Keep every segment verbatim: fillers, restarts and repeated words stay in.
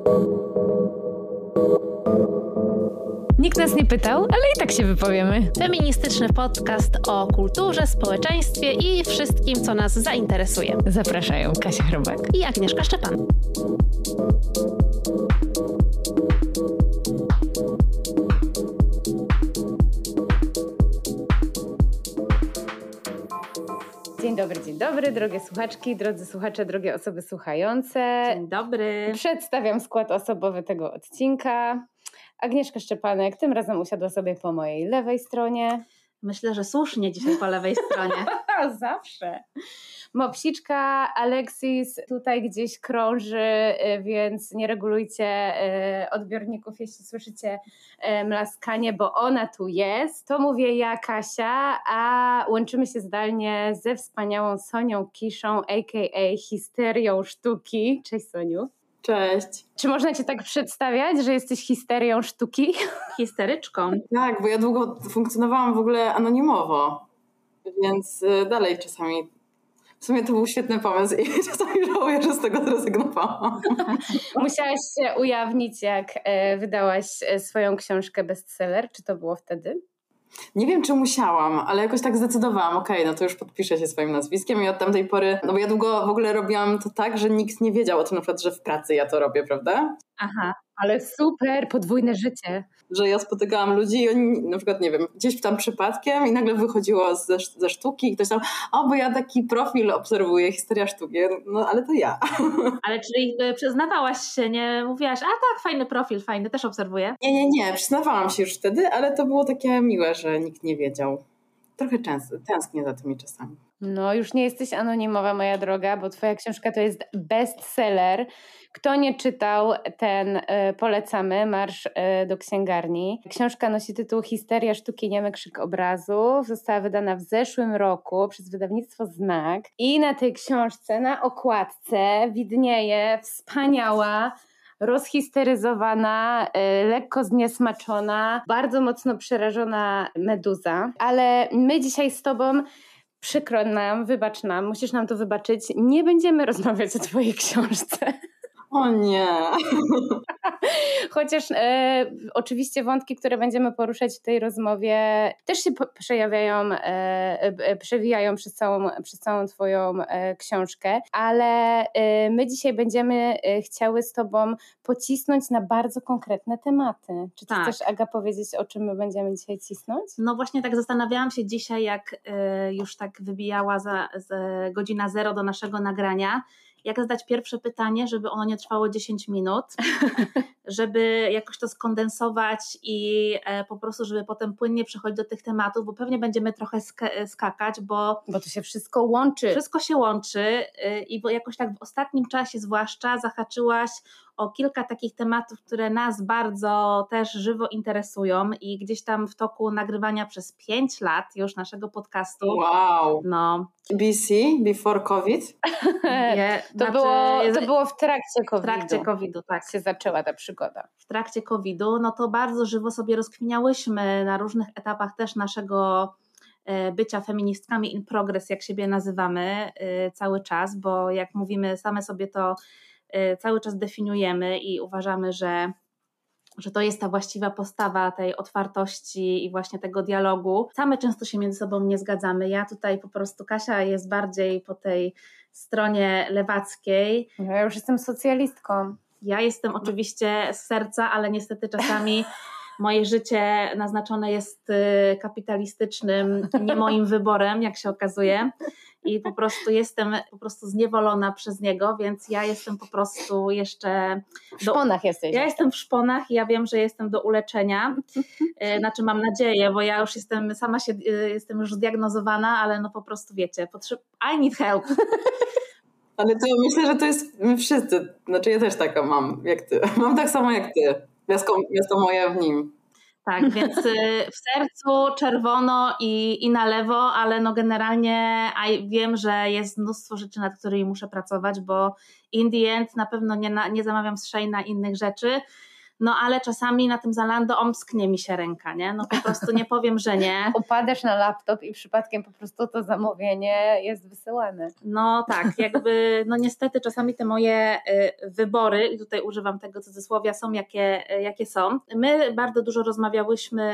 Nikt nas nie pytał, ale i tak się wypowiemy. Feministyczny podcast o kulturze, społeczeństwie i wszystkim, co nas zainteresuje. Zapraszają Kasia Chrobak i Agnieszka Szczepan. Dzień dobry, dzień dobry, drogie słuchaczki, drodzy słuchacze, drogie osoby słuchające. Dzień dobry. Przedstawiam skład osobowy tego odcinka. Agnieszka Szczepanek tym razem usiadła sobie po mojej lewej stronie. Myślę, że słusznie dzisiaj po lewej stronie. Zawsze. Mopsiczka Aleksis tutaj gdzieś krąży, więc nie regulujcie odbiorników, jeśli słyszycie mlaskanie, bo ona tu jest. To mówię ja, Kasia, a łączymy się zdalnie ze wspaniałą Sonią Kiszą, a k a. Histerią Sztuki. Cześć, Soniu. Cześć. Czy można cię tak przedstawiać, że jesteś histerią sztuki? Histeryczką. Tak, bo ja długo funkcjonowałam w ogóle anonimowo, więc dalej czasami. W sumie to był świetny pomysł i czasami żałuję, że z tego zrezygnowałam. Musiałaś się ujawnić, jak wydałaś swoją książkę bestseller. Czy to było wtedy? Nie wiem, czy musiałam, ale jakoś tak zdecydowałam, okej, okay, no to już podpiszę się swoim nazwiskiem i od tamtej pory, no bo ja długo w ogóle robiłam to tak, że nikt nie wiedział o tym na przykład, że w pracy ja to robię, prawda? Aha, ale super, podwójne życie. Że ja spotykałam ludzi i oni na przykład, nie wiem, gdzieś tam przypadkiem i nagle wychodziło ze, ze sztuki i ktoś tam, o, bo ja taki profil obserwuję, historia sztuki, no ale to ja. Ale czyli przyznawałaś się, nie mówiłaś, a tak, fajny profil, fajny, też obserwuję? Nie, nie, nie, przyznawałam się już wtedy, ale to było takie miłe, że nikt nie wiedział. Trochę często, tęsknię za tymi czasami. No już nie jesteś anonimowa, moja droga, bo twoja książka to jest bestseller. Kto nie czytał, ten y, polecamy, marsz y, do księgarni. Książka nosi tytuł Histeria sztuki, niemy krzyk obrazów. Została wydana w zeszłym roku przez wydawnictwo Znak. I na tej książce, na okładce widnieje wspaniała, rozhisteryzowana, y, lekko zniesmaczona, bardzo mocno przerażona meduza. Ale my dzisiaj z tobą, przykro nam, wybacz nam, musisz nam to wybaczyć, nie będziemy rozmawiać o twojej książce. O nie. Chociaż e, oczywiście wątki, które będziemy poruszać w tej rozmowie, też się po- przejawiają, e, e, przewijają przez całą, przez całą twoją e, książkę, ale e, my dzisiaj będziemy e, chciały z tobą pocisnąć na bardzo konkretne tematy. Czy ty tak. chcesz, Aga, powiedzieć, o czym my będziemy dzisiaj cisnąć? No właśnie tak zastanawiałam się dzisiaj, jak e, już tak wybijała za, za godzina zero do naszego nagrania, jak zadać pierwsze pytanie, żeby ono nie trwało dziesięć minut, żeby jakoś to skondensować i e, po prostu, żeby potem płynnie przechodzić do tych tematów, bo pewnie będziemy trochę sk- skakać, bo... Bo to się wszystko łączy. Wszystko się łączy y, i bo jakoś tak w ostatnim czasie zwłaszcza zahaczyłaś o kilka takich tematów, które nas bardzo też żywo interesują i gdzieś tam w toku nagrywania przez pięć lat już naszego podcastu. Wow. No. B C, before COVID? Nie, to, znaczy, było, jest, to było w trakcie covidu. W trakcie covidu, tak. się zaczęła ta przygoda. W trakcie covidu, no to bardzo żywo sobie rozkminiałyśmy na różnych etapach też naszego bycia feministkami in progress, jak siebie nazywamy cały czas, bo jak mówimy, same sobie to cały czas definiujemy i uważamy, że, że to jest ta właściwa postawa tej otwartości i właśnie tego dialogu. Same często się między sobą nie zgadzamy. Ja tutaj po prostu, Kasia jest bardziej po tej stronie lewackiej. Ja już jestem socjalistką. Ja jestem oczywiście z serca, ale niestety czasami moje życie naznaczone jest kapitalistycznym, nie moim wyborem, jak się okazuje. I po prostu jestem po prostu zniewolona przez niego, więc ja jestem po prostu jeszcze... W szponach do, jesteś. Ja jestem w szponach i ja wiem, że jestem do uleczenia. Znaczy mam nadzieję, bo ja już jestem, sama się, jestem już zdiagnozowana, ale no po prostu wiecie, potrzeb... I need help. Ale to myślę, że to jest my wszyscy, znaczy ja też taką mam jak ty. Mam tak samo jak ty. Miasto, miasto moje w nim. Tak, więc w sercu czerwono i, i na lewo, ale no generalnie wiem, że jest mnóstwo rzeczy, nad którymi muszę pracować, bo in the end na pewno nie, na, nie zamawiam z Sheina innych rzeczy, no ale czasami na tym Zalando omsknie mi się ręka, nie? No po prostu nie powiem, że nie. Upadasz na laptop i przypadkiem po prostu to zamówienie jest wysyłane. No tak, jakby, no niestety czasami te moje wybory, i tutaj używam tego cudzysłowia, są jakie, jakie są. My bardzo dużo rozmawiałyśmy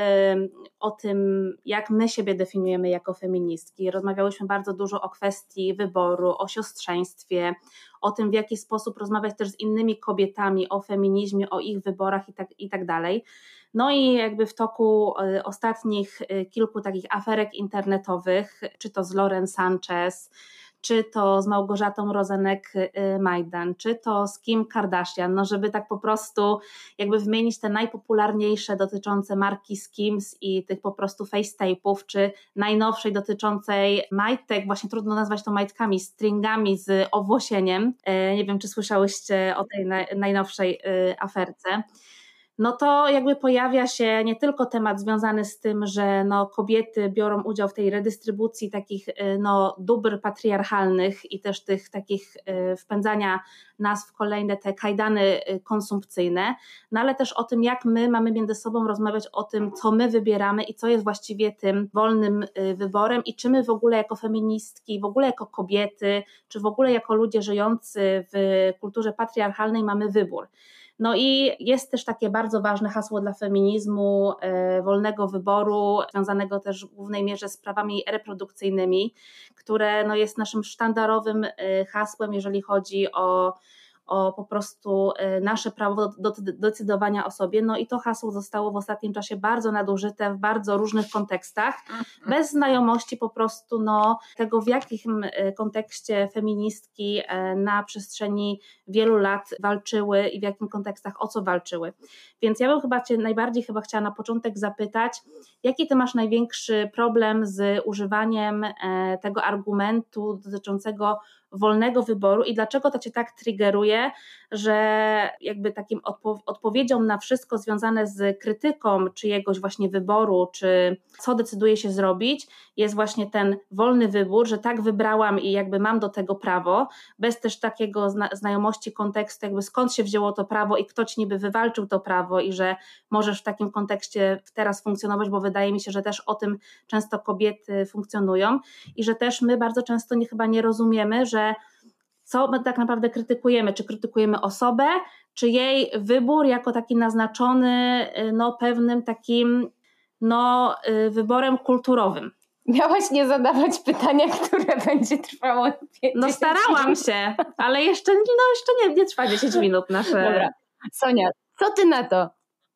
o tym, jak my siebie definiujemy jako feministki. Rozmawiałyśmy bardzo dużo o kwestii wyboru, o siostrzeństwie, o tym, w jaki sposób rozmawiać też z innymi kobietami o feminizmie, o ich wyborach i tak, i tak dalej. No i jakby w toku ostatnich kilku takich aferek internetowych, czy to z Lauren Sanchez, czy to z Małgorzatą Rozenek-Majdan, czy to z Kim Kardashian, no żeby tak po prostu jakby wymienić te najpopularniejsze dotyczące marki Skims i tych po prostu face tape'ów, czy najnowszej dotyczącej majtek, właśnie trudno nazwać to majtkami, stringami z owłosieniem. Nie wiem, czy słyszałyście o tej najnowszej aferce. No to jakby pojawia się nie tylko temat związany z tym, że no kobiety biorą udział w tej redystrybucji takich no dóbr patriarchalnych i też tych takich wpędzania nas w kolejne te kajdany konsumpcyjne, no ale też o tym, jak my mamy między sobą rozmawiać o tym, co my wybieramy i co jest właściwie tym wolnym wyborem i czy my w ogóle jako feministki, w ogóle jako kobiety, czy w ogóle jako ludzie żyjący w kulturze patriarchalnej mamy wybór. No i jest też takie bardzo ważne hasło dla feminizmu, e, wolnego wyboru, związanego też w głównej mierze z prawami reprodukcyjnymi, które no jest naszym sztandarowym e, hasłem, jeżeli chodzi o, o po prostu e, nasze prawo do, do decydowania o sobie. No i to hasło zostało w ostatnim czasie bardzo nadużyte w bardzo różnych kontekstach, bez znajomości po prostu no, tego, w jakim kontekście feministki na przestrzeni wielu lat walczyły i w jakim kontekstach o co walczyły. Więc ja bym chyba Cię najbardziej chyba chciała na początek zapytać, jaki Ty masz największy problem z używaniem tego argumentu dotyczącego wolnego wyboru i dlaczego to Cię tak triggeruje, że jakby takim odpo- odpowiedzią na wszystko związane z krytyką czyjegoś właśnie wyboru, czy co decyduje się zrobić, jest właśnie ten wolny wybór, że tak wybrałam i jakby mam do tego prawo, bez też takiego zna- znajomości kontekstu, jakby skąd się wzięło to prawo i kto Ci niby wywalczył to prawo i że możesz w takim kontekście teraz funkcjonować, bo wydaje mi się, że też o tym często kobiety funkcjonują i że też my bardzo często nie, chyba nie rozumiemy, że co my tak naprawdę krytykujemy, czy krytykujemy osobę, czy jej wybór jako taki naznaczony no, pewnym takim no, wyborem kulturowym. Miałaś nie zadawać pytania, które będzie trwało pięćdziesiąt No starałam minut. się, ale jeszcze, no, jeszcze nie, nie trwa dziesięć minut nasze. Dobra, Sonia, co ty na to?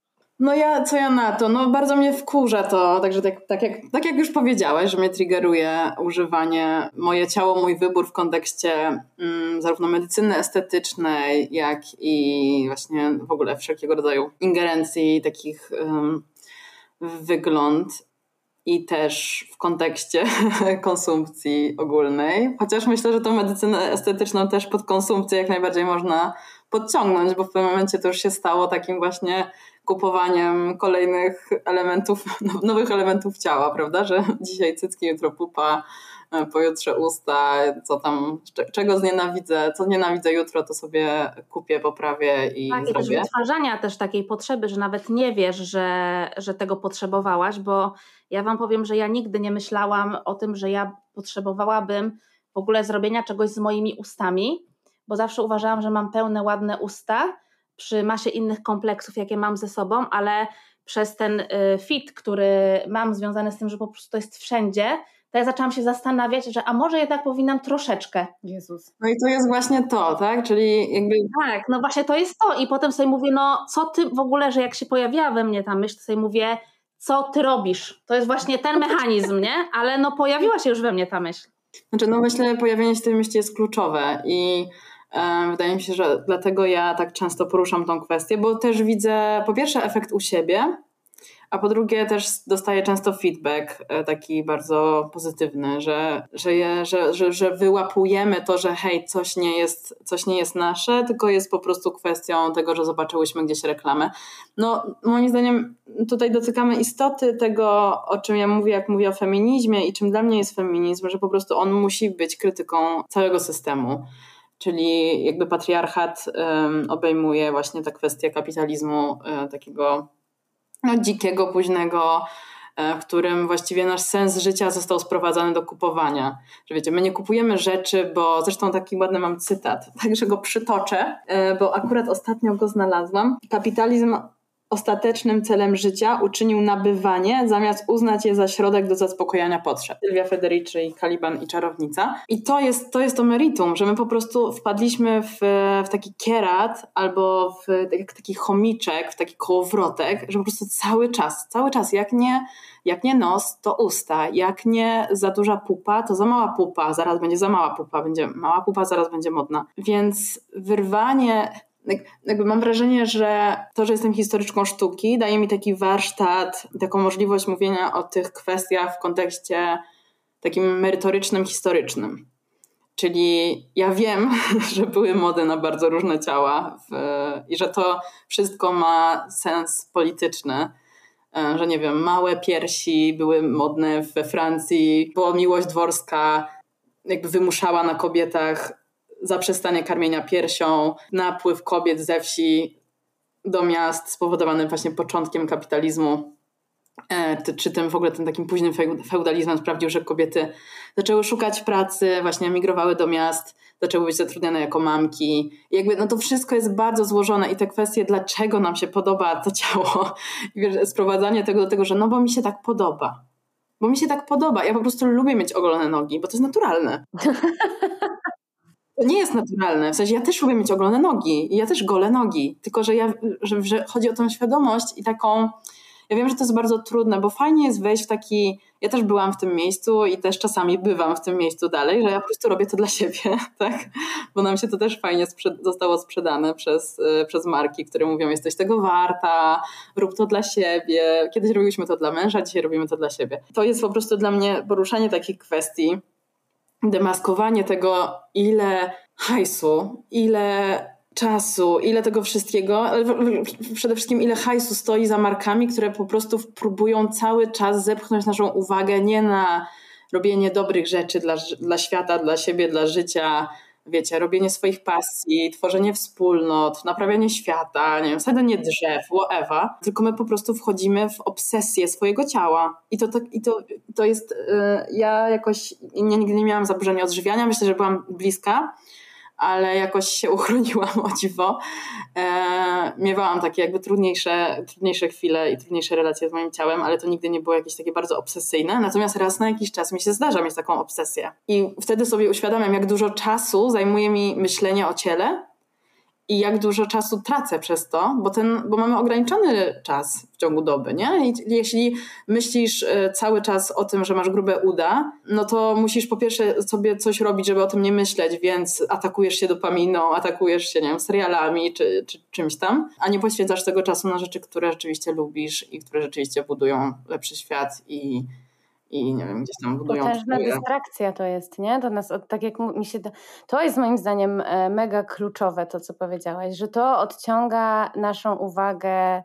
No ja, co ja na to? No bardzo mnie wkurza to, także tak, tak, jak, tak jak już powiedziałaś, że mnie triggeruje używanie moje ciało, mój wybór w kontekście mm, zarówno medycyny estetycznej, jak i właśnie w ogóle wszelkiego rodzaju ingerencji takich um, w wygląd i też w kontekście konsumpcji ogólnej. Chociaż myślę, że tą medycynę estetyczną też pod konsumpcję jak najbardziej można podciągnąć, bo w pewnym momencie to już się stało takim właśnie kupowaniem kolejnych elementów, nowych elementów ciała, prawda, że dzisiaj cycki, jutro pupa, pojutrze usta, co tam, czego znienawidzę, co nienawidzę jutro, to sobie kupię, poprawię i tak, zrobię. I też wytwarzania też takiej potrzeby, że nawet nie wiesz, że, że tego potrzebowałaś, bo ja wam powiem, że ja nigdy nie myślałam o tym, że ja potrzebowałabym w ogóle zrobienia czegoś z moimi ustami, bo zawsze uważałam, że mam pełne, ładne usta przy masie innych kompleksów, jakie mam ze sobą, ale przez ten fit, który mam związany z tym, że po prostu to jest wszędzie, to ja zaczęłam się zastanawiać, że a może jednak powinnam troszeczkę. Jezus. No i to jest właśnie to, tak? Czyli jakby... Tak, no właśnie to jest to i potem sobie mówię, no co ty w ogóle, że jak się pojawiła we mnie ta myśl, to sobie mówię, co ty robisz? To jest właśnie ten mechanizm, nie? Ale no pojawiła się już we mnie ta myśl. Znaczy no myślę, pojawienie się tej myśli jest kluczowe i wydaje mi się, że dlatego ja tak często poruszam tą kwestię, bo też widzę po pierwsze efekt u siebie, a po drugie też dostaję często feedback taki bardzo pozytywny, że, że, je, że, że, że wyłapujemy to, że hej, coś nie jest, coś nie jest nasze, tylko jest po prostu kwestią tego, że zobaczyłyśmy gdzieś reklamę. No moim zdaniem tutaj dotykamy istoty tego, o czym ja mówię, jak mówię o feminizmie i czym dla mnie jest feminizm, że po prostu on musi być krytyką całego systemu. czyli jakby patriarchat um, obejmuje właśnie ta kwestia kapitalizmu um, takiego no, dzikiego, późnego, w którym właściwie nasz sens życia został sprowadzany do kupowania. Że wiecie, my nie kupujemy rzeczy, bo zresztą taki ładny mam cytat, także go przytoczę, bo akurat ostatnio go znalazłam. Kapitalizm ostatecznym celem życia uczynił nabywanie, zamiast uznać je za środek do zaspokojenia potrzeb. Sylwia Federici i Caliban i czarownica. I to jest to, jest to meritum, że my po prostu wpadliśmy w, w taki kierat albo w jak taki chomiczek, w taki kołowrotek, że po prostu cały czas, cały czas, jak nie, jak nie nos, to usta, jak nie za duża pupa, to za mała pupa, zaraz będzie za mała pupa, będzie mała pupa, zaraz będzie modna. Więc wyrwanie... Jakby mam wrażenie, że to, że jestem historyczką sztuki, daje mi taki warsztat, taką możliwość mówienia o tych kwestiach w kontekście takim merytorycznym, historycznym. Czyli ja wiem, że były mody na bardzo różne ciała w, i że to wszystko ma sens polityczny. Że nie wiem, małe piersi były modne we Francji, bo miłość dworska jakby wymuszała na kobietach zaprzestanie karmienia piersią, napływ kobiet ze wsi do miast spowodowany właśnie początkiem kapitalizmu, e, czy tym w ogóle tym takim późnym feudalizmem sprawdził, że kobiety zaczęły szukać pracy, właśnie emigrowały do miast, zaczęły być zatrudnione jako mamki. I jakby no to wszystko jest bardzo złożone i te kwestie, dlaczego nam się podoba to ciało, i wiesz, sprowadzanie tego do tego, że no bo mi się tak podoba. Bo mi się tak podoba. Ja po prostu lubię mieć ogolone nogi, bo to jest naturalne. To nie jest naturalne. W sensie ja też lubię mieć ogolone nogi i ja też golę nogi. Tylko, że, ja, że, że chodzi o tą świadomość i taką... Ja wiem, że to jest bardzo trudne, bo fajnie jest wejść w taki... Ja też byłam w tym miejscu i też czasami bywam w tym miejscu dalej, że ja po prostu robię to dla siebie, tak? Bo nam się to też fajnie sprzed- zostało sprzedane przez, yy, przez marki, które mówią, jesteś tego warta, rób to dla siebie. Kiedyś robiliśmy to dla męża, dzisiaj robimy to dla siebie. To jest po prostu dla mnie poruszanie takich kwestii, demaskowanie tego, ile hajsu, ile czasu, ile tego wszystkiego, ale przede wszystkim ile hajsu stoi za markami, które po prostu próbują cały czas zepchnąć naszą uwagę nie na robienie dobrych rzeczy dla, dla świata, dla siebie, dla życia, wiecie, robienie swoich pasji, tworzenie wspólnot, naprawianie świata, nie wiem, sadzenie drzew, whatever, tylko my po prostu wchodzimy w obsesję swojego ciała. I to, to, i to, to jest, yy, ja jakoś nie, nigdy nie miałam zaburzenia odżywiania, myślę, że byłam bliska, ale jakoś się uchroniłam, o dziwo. E, miewałam takie jakby trudniejsze, trudniejsze chwile i trudniejsze relacje z moim ciałem, ale to nigdy nie było jakieś takie bardzo obsesyjne. Natomiast raz na jakiś czas mi się zdarza mieć taką obsesję. I wtedy sobie uświadamiam, jak dużo czasu zajmuje mi myślenie o ciele i jak dużo czasu tracę przez to, bo, ten, bo mamy ograniczony czas w ciągu doby, nie? I jeśli myślisz cały czas o tym, że masz grube uda, no to musisz po pierwsze sobie coś robić, żeby o tym nie myśleć, więc atakujesz się dopaminą, atakujesz się, nie wiem, serialami czy, czy czymś tam, a nie poświęcasz tego czasu na rzeczy, które rzeczywiście lubisz i które rzeczywiście budują lepszy świat i i nie wiem, gdzieś tam budują... Potężna dystrakcja to jest, nie? To nas, tak jak mi się... To jest moim zdaniem mega kluczowe to, co powiedziałaś, że to odciąga naszą uwagę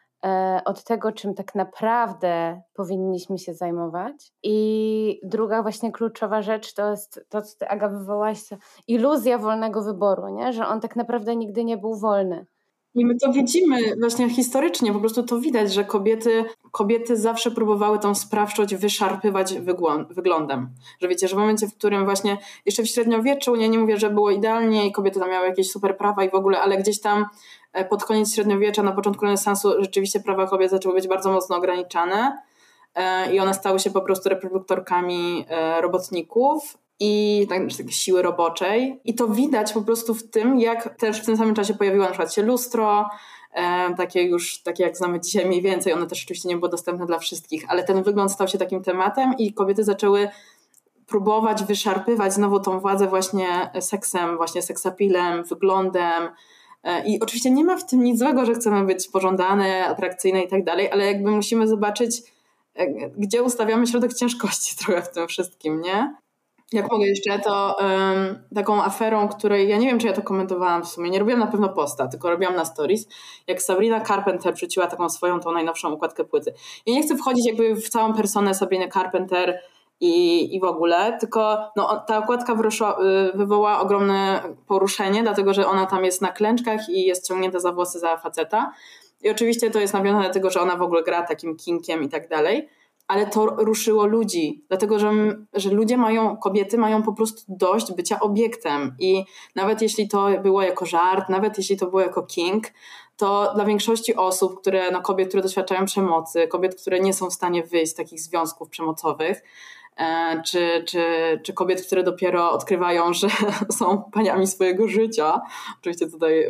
od tego, czym tak naprawdę powinniśmy się zajmować. I druga właśnie kluczowa rzecz to jest to, co ty, Aga, wywołałaś, to iluzja wolnego wyboru, nie? Że on tak naprawdę nigdy nie był wolny. I my to widzimy właśnie historycznie, po prostu to widać, że kobiety, kobiety zawsze próbowały tą sprawczość wyszarpywać wyglądem. Że wiecie, że w momencie, w którym właśnie jeszcze w średniowieczu, nie, nie mówię, że było idealnie i kobiety tam miały jakieś super prawa i w ogóle, ale gdzieś tam pod koniec średniowiecza, na początku renesansu rzeczywiście prawa kobiet zaczęły być bardzo mocno ograniczane i one stały się po prostu reproduktorkami robotników i tak, tak, siły roboczej. I to widać po prostu w tym, jak też w tym samym czasie pojawiło na przykład się lustro, e, takie już, takie jak znamy dzisiaj mniej więcej, one też oczywiście nie były dostępne dla wszystkich, ale ten wygląd stał się takim tematem i kobiety zaczęły próbować wyszarpywać znowu tą władzę właśnie seksem, właśnie seksapilem, wyglądem. E, I oczywiście nie ma w tym nic złego, że chcemy być pożądane, atrakcyjne i tak dalej, ale jakby musimy zobaczyć, e, gdzie ustawiamy środek ciężkości trochę w tym wszystkim, nie? Jak mogę jeszcze, to um, taką aferą, której ja nie wiem, czy ja to komentowałam w sumie, nie robiłam na pewno posta, tylko robiłam na stories, jak Sabrina Carpenter wrzuciła taką swoją, tą najnowszą układkę płyty. Ja nie chcę wchodzić jakby w całą personę Sabriny Carpenter i, i w ogóle, tylko no, ta okładka wyruszyła, wywołała ogromne poruszenie, dlatego że ona tam jest na klęczkach i jest ciągnięta za włosy za faceta. I oczywiście to jest nawiązane do tego, że ona w ogóle gra takim kinkiem i tak dalej, ale to ruszyło ludzi, dlatego że, że ludzie mają, kobiety mają po prostu dość bycia obiektem i nawet jeśli to było jako żart, nawet jeśli to było jako kink, to dla większości osób, które, no kobiet, które doświadczają przemocy, kobiet, które nie są w stanie wyjść z takich związków przemocowych, Czy, czy, czy kobiet, które dopiero odkrywają, że są paniami swojego życia, oczywiście tutaj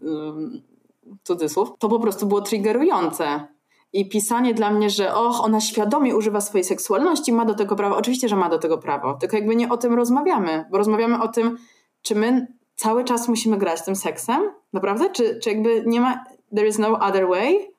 cudzysłów, to po prostu było triggerujące. I pisanie dla mnie, że och, ona świadomie używa swojej seksualności, ma do tego prawo. Oczywiście, że ma do tego prawo, tylko jakby nie o tym rozmawiamy, bo rozmawiamy o tym, czy my cały czas musimy grać tym seksem, naprawdę? Czy, czy jakby nie ma, there is no other way?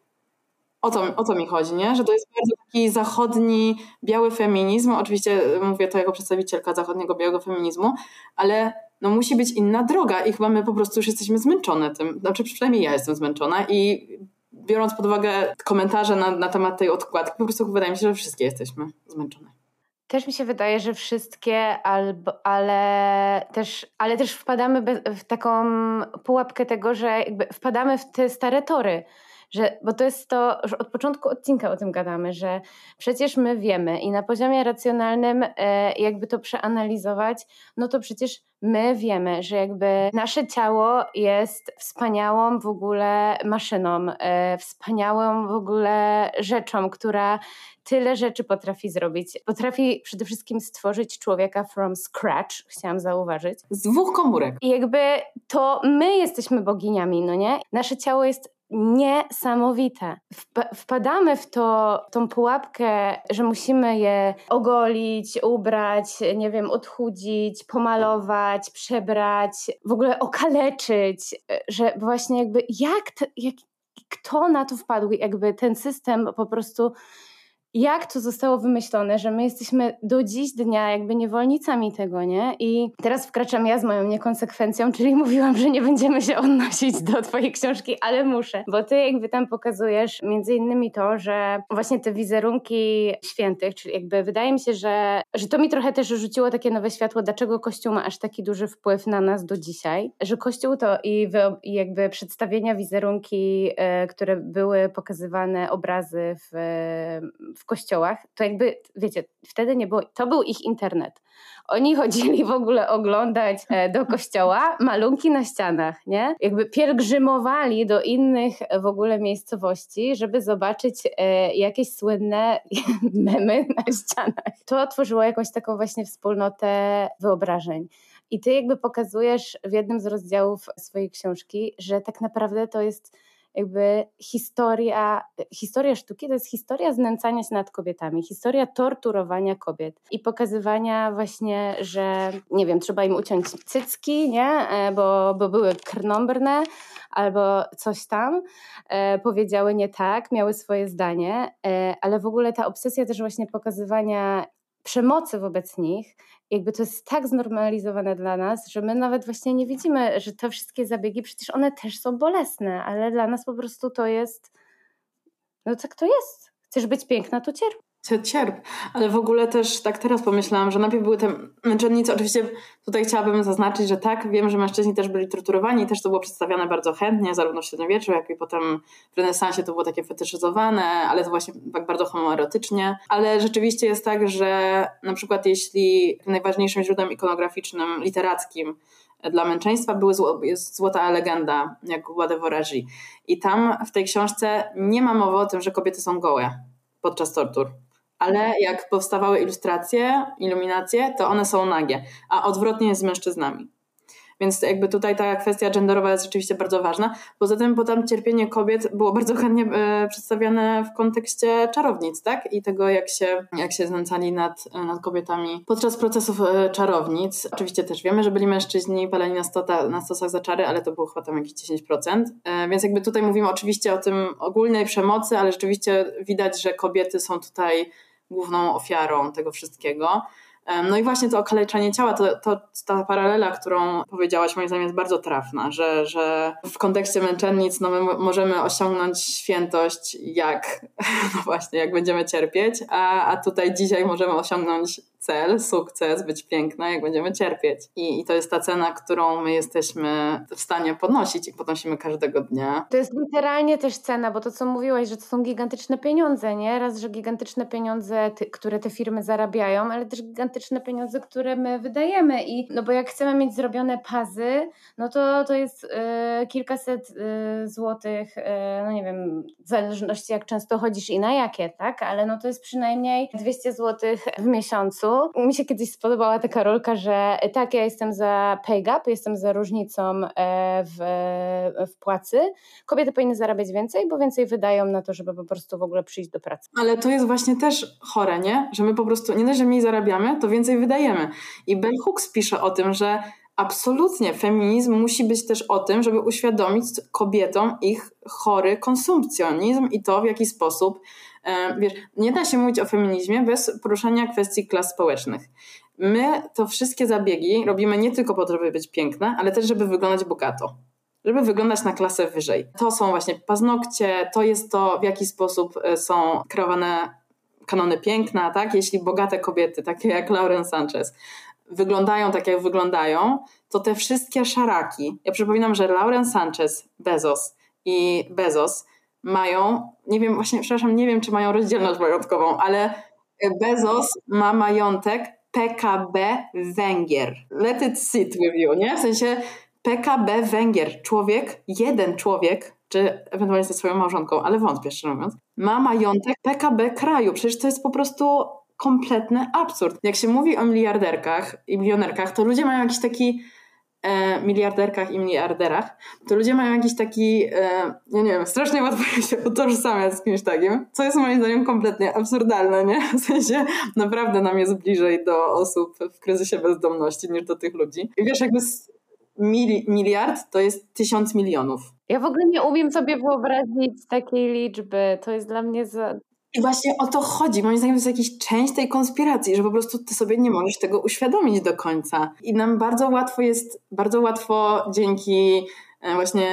O to, o to mi chodzi, nie? Że to jest bardzo taki zachodni, biały feminizm. Oczywiście mówię to jako przedstawicielka zachodniego, białego feminizmu, ale no musi być inna droga i chyba my po prostu już jesteśmy zmęczone tym. Znaczy przynajmniej ja jestem zmęczona i biorąc pod uwagę komentarze na, na temat tej odkładki, po prostu wydaje mi się, że wszystkie jesteśmy zmęczone. Też mi się wydaje, że wszystkie, albo, ale, też, ale też wpadamy w taką pułapkę tego, że jakby wpadamy w te stare tory. Że, bo to jest to, że od początku odcinka o tym gadamy, że przecież my wiemy i na poziomie racjonalnym e, jakby to przeanalizować, no to przecież my wiemy, że jakby nasze ciało jest wspaniałą w ogóle maszyną, e, wspaniałą w ogóle rzeczą, która tyle rzeczy potrafi zrobić. Potrafi przede wszystkim stworzyć człowieka from scratch, chciałam zauważyć. Z dwóch komórek. I jakby to my jesteśmy boginiami, no nie? Nasze ciało jest niesamowite. Wpadamy w to, tą pułapkę, że musimy je ogolić, ubrać, nie wiem, odchudzić, pomalować, przebrać, w ogóle okaleczyć, że właśnie jakby jak, to, jak kto na to wpadł, jakby ten system po prostu, jak to zostało wymyślone, że my jesteśmy do dziś dnia jakby niewolnicami tego, nie? I teraz wkraczam ja z moją niekonsekwencją, czyli mówiłam, że nie będziemy się odnosić do twojej książki, ale muszę, bo ty jakby tam pokazujesz między innymi to, że właśnie te wizerunki świętych, czyli jakby wydaje mi się, że, że to mi trochę też rzuciło takie nowe światło, dlaczego Kościół ma aż taki duży wpływ na nas do dzisiaj, że Kościół to i, wy, i jakby przedstawienia, wizerunki, y, które były pokazywane, obrazy w, w w kościołach, to jakby, wiecie, wtedy nie było, to był ich internet. Oni chodzili w ogóle oglądać do kościoła malunki na ścianach, nie? Jakby pielgrzymowali do innych w ogóle miejscowości, żeby zobaczyć jakieś słynne memy na ścianach. To tworzyło jakąś taką właśnie wspólnotę wyobrażeń. I ty jakby pokazujesz w jednym z rozdziałów swojej książki, że tak naprawdę to jest jakby historia, historia sztuki to jest historia znęcania się nad kobietami, historia torturowania kobiet i pokazywania właśnie, że nie wiem, trzeba im uciąć cycki, nie? Bo, bo były krnąbrne albo coś tam, e, powiedziały nie tak, miały swoje zdanie, e, ale w ogóle ta obsesja też właśnie pokazywania przemocy wobec nich, jakby to jest tak znormalizowane dla nas, że my nawet właśnie nie widzimy, że te wszystkie zabiegi, przecież one też są bolesne, ale dla nas po prostu to jest, no tak to jest. Chcesz być piękna, to cierp. Cierp, ale w ogóle też tak teraz pomyślałam, że najpierw były te męczennice, oczywiście tutaj chciałabym zaznaczyć, że tak, wiem, że mężczyźni też byli torturowani i też to było przedstawiane bardzo chętnie, zarówno w średniowieczu, jak i potem w renesansie to było takie fetyszyzowane, ale to właśnie tak bardzo homoerotycznie, ale rzeczywiście jest tak, że na przykład jeśli najważniejszym źródłem ikonograficznym, literackim dla męczeństwa były zło, jest Złota legenda, jak Bois de Voragie. I tam w tej książce nie ma mowy o tym, że kobiety są gołe podczas tortur. Ale jak powstawały ilustracje, iluminacje, to one są nagie, a odwrotnie jest z mężczyznami. Więc jakby tutaj ta kwestia genderowa jest rzeczywiście bardzo ważna. Poza tym potem cierpienie kobiet było bardzo chętnie e, przedstawiane w kontekście czarownic, tak? I tego, jak się, jak się znęcali nad, nad kobietami podczas procesów e, czarownic. Oczywiście też wiemy, że byli mężczyźni paleni na, stota, na stosach za czary, ale to było chyba tam jakieś dziesięć procent. E, więc jakby tutaj mówimy oczywiście o tym ogólnej przemocy, ale rzeczywiście widać, że kobiety są tutaj główną ofiarą tego wszystkiego. No i właśnie to okaleczanie ciała, to, to ta paralela, którą powiedziałaś, moim zdaniem jest bardzo trafna, że, że w kontekście męczennic no my możemy osiągnąć świętość jak, no właśnie, jak będziemy cierpieć, a, a tutaj dzisiaj możemy osiągnąć cel, sukces, być piękna, jak będziemy cierpieć. I, I to jest ta cena, którą my jesteśmy w stanie podnosić i podnosimy każdego dnia. To jest literalnie też cena, bo to co mówiłaś, że to są gigantyczne pieniądze, nie? Raz, że gigantyczne pieniądze, ty, które te firmy zarabiają, ale też gigantyczne pieniądze, które my wydajemy. I no bo jak chcemy mieć zrobione pazy, no to to jest y, kilkaset y, złotych, y, no nie wiem, w zależności jak często chodzisz i na jakie, tak? Ale no to jest przynajmniej dwieście złotych w miesiącu. Mi się kiedyś spodobała taka rolka, że tak, ja jestem za pay gap, jestem za różnicą w, w płacy. Kobiety powinny zarabiać więcej, bo więcej wydają na to, żeby po prostu w ogóle przyjść do pracy. Ale to jest właśnie też chore, nie? Że my po prostu, nie dość, że mniej zarabiamy, to więcej wydajemy. I Bell Hooks pisze o tym, że absolutnie feminizm musi być też o tym, żeby uświadomić kobietom ich chory konsumpcjonizm i to, w jaki sposób, e, wiesz, nie da się mówić o feminizmie bez poruszania kwestii klas społecznych. My to wszystkie zabiegi robimy nie tylko po to, żeby być piękne, ale też, żeby wyglądać bogato. Żeby wyglądać na klasę wyżej. To są właśnie paznokcie, to jest to, w jaki sposób są kreowane kanony piękna, tak? Jeśli bogate kobiety, takie jak Lauren Sanchez, wyglądają tak, jak wyglądają, to te wszystkie szaraki. Ja przypominam, że Lauren Sanchez, Bezos i Bezos mają, nie wiem, właśnie, przepraszam, nie wiem, czy mają rozdzielność majątkową, ale Bezos ma majątek P K B Węgier. Let it sit with you, nie? W sensie P K B Węgier. Człowiek, jeden człowiek, czy ewentualnie ze swoją małżonką, ale wątpię, szczerze mówiąc, ma majątek P K B kraju. Przecież to jest po prostu kompletny absurd. Jak się mówi o miliarderkach i milionerkach, to ludzie mają jakiś taki e, miliarderkach i miliarderach, to ludzie mają jakiś taki, e, ja nie wiem, strasznie łatwo się utożsamiać z kimś takim, co jest moim zdaniem kompletnie absurdalne, nie? W sensie naprawdę nam jest bliżej do osób w kryzysie bezdomności niż do tych ludzi. I wiesz, jakby mili, miliard to jest tysiąc milionów. Ja w ogóle nie umiem sobie wyobrazić takiej liczby. To jest dla mnie za... I właśnie o to chodzi. Moim zdaniem to jest jakaś część tej konspiracji, że po prostu ty sobie nie możesz tego uświadomić do końca. I nam bardzo łatwo jest, bardzo łatwo dzięki właśnie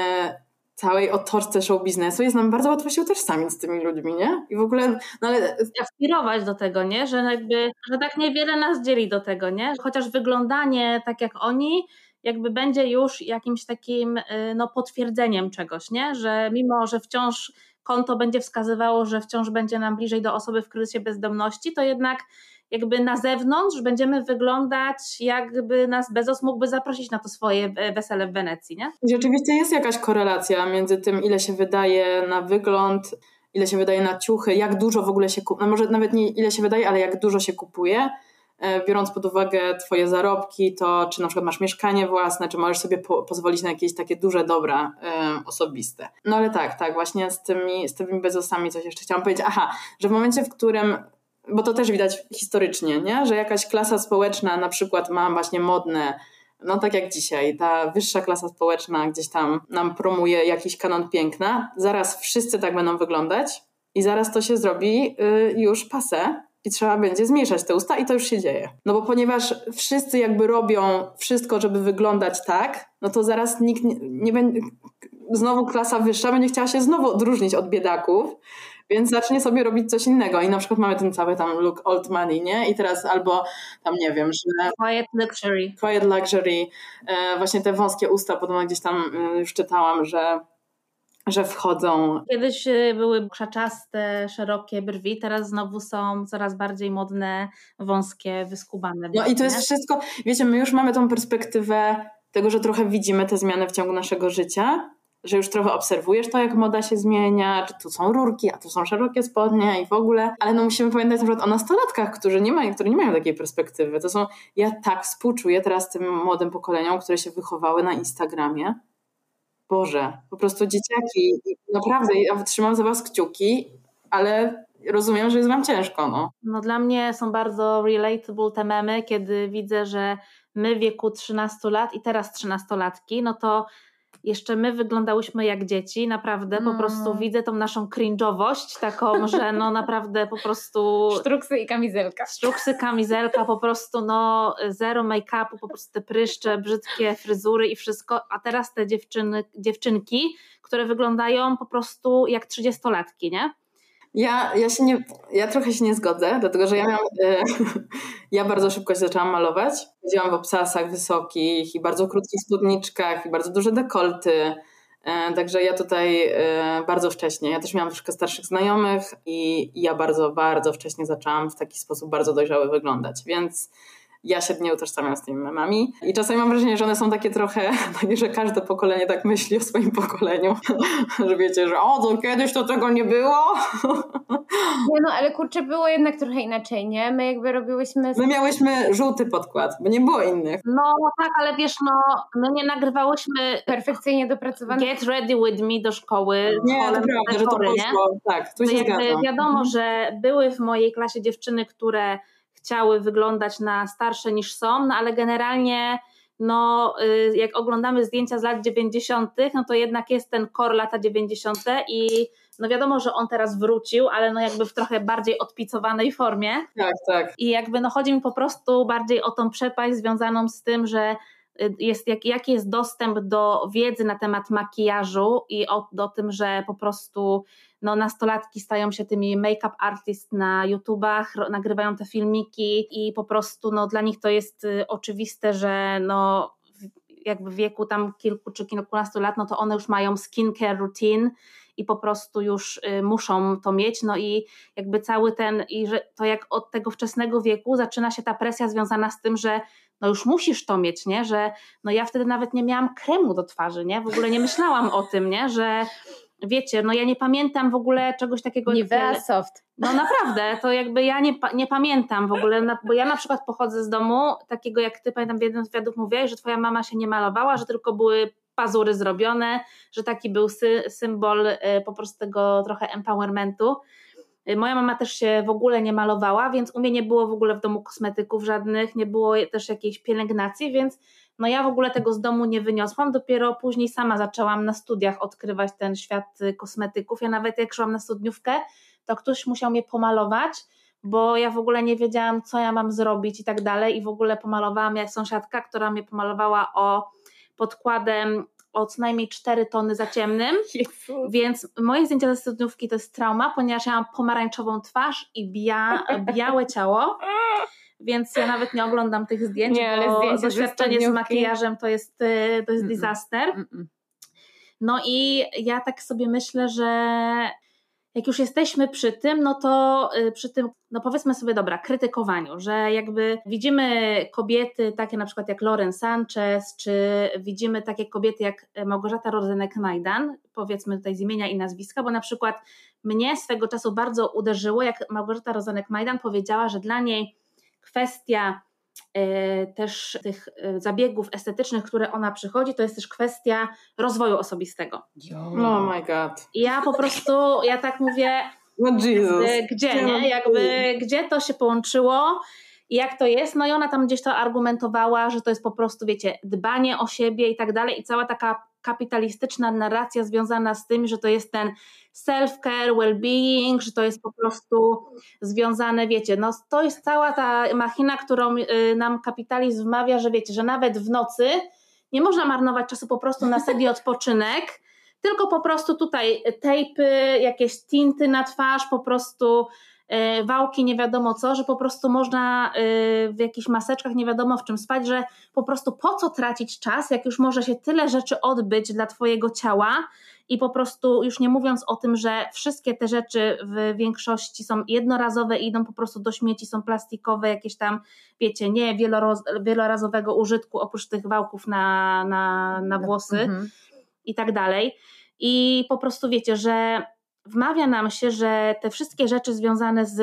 całej otoczce show biznesu jest nam bardzo łatwo się utożsamić z tymi ludźmi, nie? I w ogóle, no ale... Aspirować do tego, nie? Że jakby, że tak niewiele nas dzieli do tego, nie? Chociaż wyglądanie tak jak oni jakby będzie już jakimś takim no, potwierdzeniem czegoś, nie? Że mimo, że wciąż konto będzie wskazywało, że wciąż będzie nam bliżej do osoby w kryzysie bezdomności, to jednak jakby na zewnątrz będziemy wyglądać, jakby nas Bezos mógłby zaprosić na to swoje wesele w Wenecji, nie? Rzeczywiście jest jakaś korelacja między tym, ile się wydaje na wygląd, ile się wydaje na ciuchy, jak dużo w ogóle się kupuje, no może nawet nie ile się wydaje, ale jak dużo się kupuje, biorąc pod uwagę twoje zarobki, to czy na przykład masz mieszkanie własne, czy możesz sobie po- pozwolić na jakieś takie duże dobra y, osobiste. No ale tak, tak, właśnie z tymi, z tymi Bezosami coś jeszcze chciałam powiedzieć. Aha, że w momencie, w którym, bo to też widać historycznie, nie? Że jakaś klasa społeczna na przykład ma właśnie modne, no tak jak dzisiaj, ta wyższa klasa społeczna gdzieś tam nam promuje jakiś kanon piękna, zaraz wszyscy tak będą wyglądać i zaraz to się zrobi y, już passé. I trzeba będzie zmniejszać te usta i to już się dzieje. No bo ponieważ wszyscy jakby robią wszystko, żeby wyglądać tak, no to zaraz nikt nie, nie będzie, znowu klasa wyższa będzie chciała się znowu odróżnić od biedaków, więc zacznie sobie robić coś innego. I na przykład mamy ten cały tam look old money, nie? I teraz albo tam nie wiem, że... Quiet luxury. Quiet luxury. E, właśnie te wąskie usta, potem gdzieś tam już czytałam, że że wchodzą. Kiedyś były krzaczaste, szerokie brwi, teraz znowu są coraz bardziej modne, wąskie, wyskubane. No i to jest wszystko, wiecie, my już mamy tą perspektywę tego, że trochę widzimy te zmiany w ciągu naszego życia, że już trochę obserwujesz to, jak moda się zmienia, czy tu są rurki, a tu są szerokie spodnie i w ogóle, ale no musimy pamiętać na przykład o nastolatkach, którzy nie mają, które nie mają takiej perspektywy. To są, ja tak współczuję teraz tym młodym pokoleniom, które się wychowały na Instagramie. Boże, po prostu dzieciaki, naprawdę ja trzymam za was kciuki, ale rozumiem, że jest wam ciężko. No, no dla mnie są bardzo relatable te memy, kiedy widzę, że my w wieku trzynastu lat i teraz trzynastolatki, no to jeszcze my wyglądałyśmy jak dzieci, naprawdę mm. po prostu widzę tą naszą cringe'owość taką, że no naprawdę po prostu... Sztruksy i kamizelka. Sztruksy, kamizelka, po prostu no zero make-upu, po prostu te pryszcze, brzydkie fryzury i wszystko, a teraz te dziewczyny, dziewczynki, które wyglądają po prostu jak trzydziestolatki, nie? Ja, ja, się nie, ja trochę się nie zgodzę, dlatego że ja miałam, e, ja bardzo szybko się zaczęłam malować. Chodziłam w obcasach wysokich i bardzo krótkich spódniczkach i bardzo duże dekolty. E, także ja tutaj e, bardzo wcześnie, ja też miałam troszkę starszych znajomych i ja bardzo, bardzo wcześnie zaczęłam w taki sposób bardzo dojrzały wyglądać, więc ja się nie utożsamiam z tymi memami i czasami mam wrażenie, że one są takie trochę, że każde pokolenie tak myśli o swoim pokoleniu, że wiecie, że o, to kiedyś to tego nie było. Nie no, ale kurczę, było jednak trochę inaczej, nie? My jakby robiłyśmy... My miałyśmy żółty podkład, bo nie było innych. No tak, ale wiesz, no my nie nagrywałyśmy perfekcyjnie dopracowane Get Ready With Me do szkoły. Nie, to prawda, że to poszło. Tak, tu się zgadzam. Wiadomo, mhm. że były w mojej klasie dziewczyny, które chciały wyglądać na starsze niż są, no ale generalnie no, jak oglądamy zdjęcia z lat dziewięćdziesiątych, no to jednak jest ten core lata dziewięćdziesiąte i no wiadomo, że on teraz wrócił, ale no jakby w trochę bardziej odpicowanej formie. Tak, tak. I jakby no chodzi mi po prostu bardziej o tą przepaść związaną z tym, że jest, jak, jaki jest dostęp do wiedzy na temat makijażu i o, o tym, że po prostu no, nastolatki stają się tymi make-up artist na YouTubach, nagrywają te filmiki i po prostu no, dla nich to jest y, oczywiste, że no, jakby w wieku tam kilku czy kilkunastu lat, no to one już mają skincare routine i po prostu już y, muszą to mieć, no i jakby cały ten, i że to jak od tego wczesnego wieku zaczyna się ta presja związana z tym, że no już musisz to mieć, nie, że no ja wtedy nawet nie miałam kremu do twarzy, nie, w ogóle nie myślałam o tym, nie, że wiecie, no ja nie pamiętam w ogóle czegoś takiego. Nivea Soft. No naprawdę, to jakby ja nie, nie pamiętam w ogóle, bo ja na przykład pochodzę z domu takiego jak ty, pamiętam w jednym z wywiadów mówiłaś, że twoja mama się nie malowała, że tylko były pazury zrobione, że taki był sy, symbol y, po prostu tego trochę empowermentu. Y, moja mama też się w ogóle nie malowała, więc u mnie nie było w ogóle w domu kosmetyków żadnych, nie było też jakiejś pielęgnacji, więc no ja w ogóle tego z domu nie wyniosłam, dopiero później sama zaczęłam na studiach odkrywać ten świat kosmetyków. Ja nawet jak szłam na studniówkę, to ktoś musiał mnie pomalować, bo ja w ogóle nie wiedziałam, co ja mam zrobić i tak dalej i w ogóle pomalowała mnie sąsiadka, która mnie pomalowała o podkładem o co najmniej cztery tony za ciemnym, Jezus. Więc moje zdjęcia ze studniówki to jest trauma, ponieważ ja mam pomarańczową twarz i bia, białe ciało, więc ja nawet nie oglądam tych zdjęć, nie, ale bo doświadczenie z makijażem to jest, to jest disaster. Mm-mm. No i ja tak sobie myślę, że jak już jesteśmy przy tym, no to przy tym, no powiedzmy sobie, dobra, krytykowaniu, że jakby widzimy kobiety takie na przykład jak Lauren Sanchez, czy widzimy takie kobiety jak Małgorzata Rozenek-Majdan, powiedzmy tutaj z imienia i nazwiska, bo na przykład mnie swego czasu bardzo uderzyło, jak Małgorzata Rozenek-Majdan powiedziała, że dla niej kwestia y, też tych y, zabiegów estetycznych, które ona przychodzi, to jest też kwestia rozwoju osobistego. Oh my god. I ja po prostu, ja tak mówię, no Jesus. Y, gdzie, nie? Jakby, gdzie to się połączyło i jak to jest, no i ona tam gdzieś to argumentowała, że to jest po prostu, wiecie, dbanie o siebie i tak dalej i cała taka kapitalistyczna narracja związana z tym, że to jest ten self-care, well-being, że to jest po prostu związane, wiecie, no to jest cała ta machina, którą y, nam kapitalizm wmawia, że wiecie, że nawet w nocy nie można marnować czasu po prostu na sobie odpoczynek, tylko po prostu tutaj tejpy, jakieś tinty na twarz, po prostu y, wałki, nie wiadomo co, że po prostu można y, w jakichś maseczkach, nie wiadomo w czym spać, że po prostu po co tracić czas, jak już może się tyle rzeczy odbyć dla twojego ciała i po prostu już nie mówiąc o tym, że wszystkie te rzeczy w większości są jednorazowe i idą po prostu do śmieci, są plastikowe, jakieś tam, wiecie, nie wieloraz, wielorazowego użytku oprócz tych wałków na, na, na włosy mhm. i tak dalej. I po prostu wiecie, że wmawia nam się, że te wszystkie rzeczy związane z,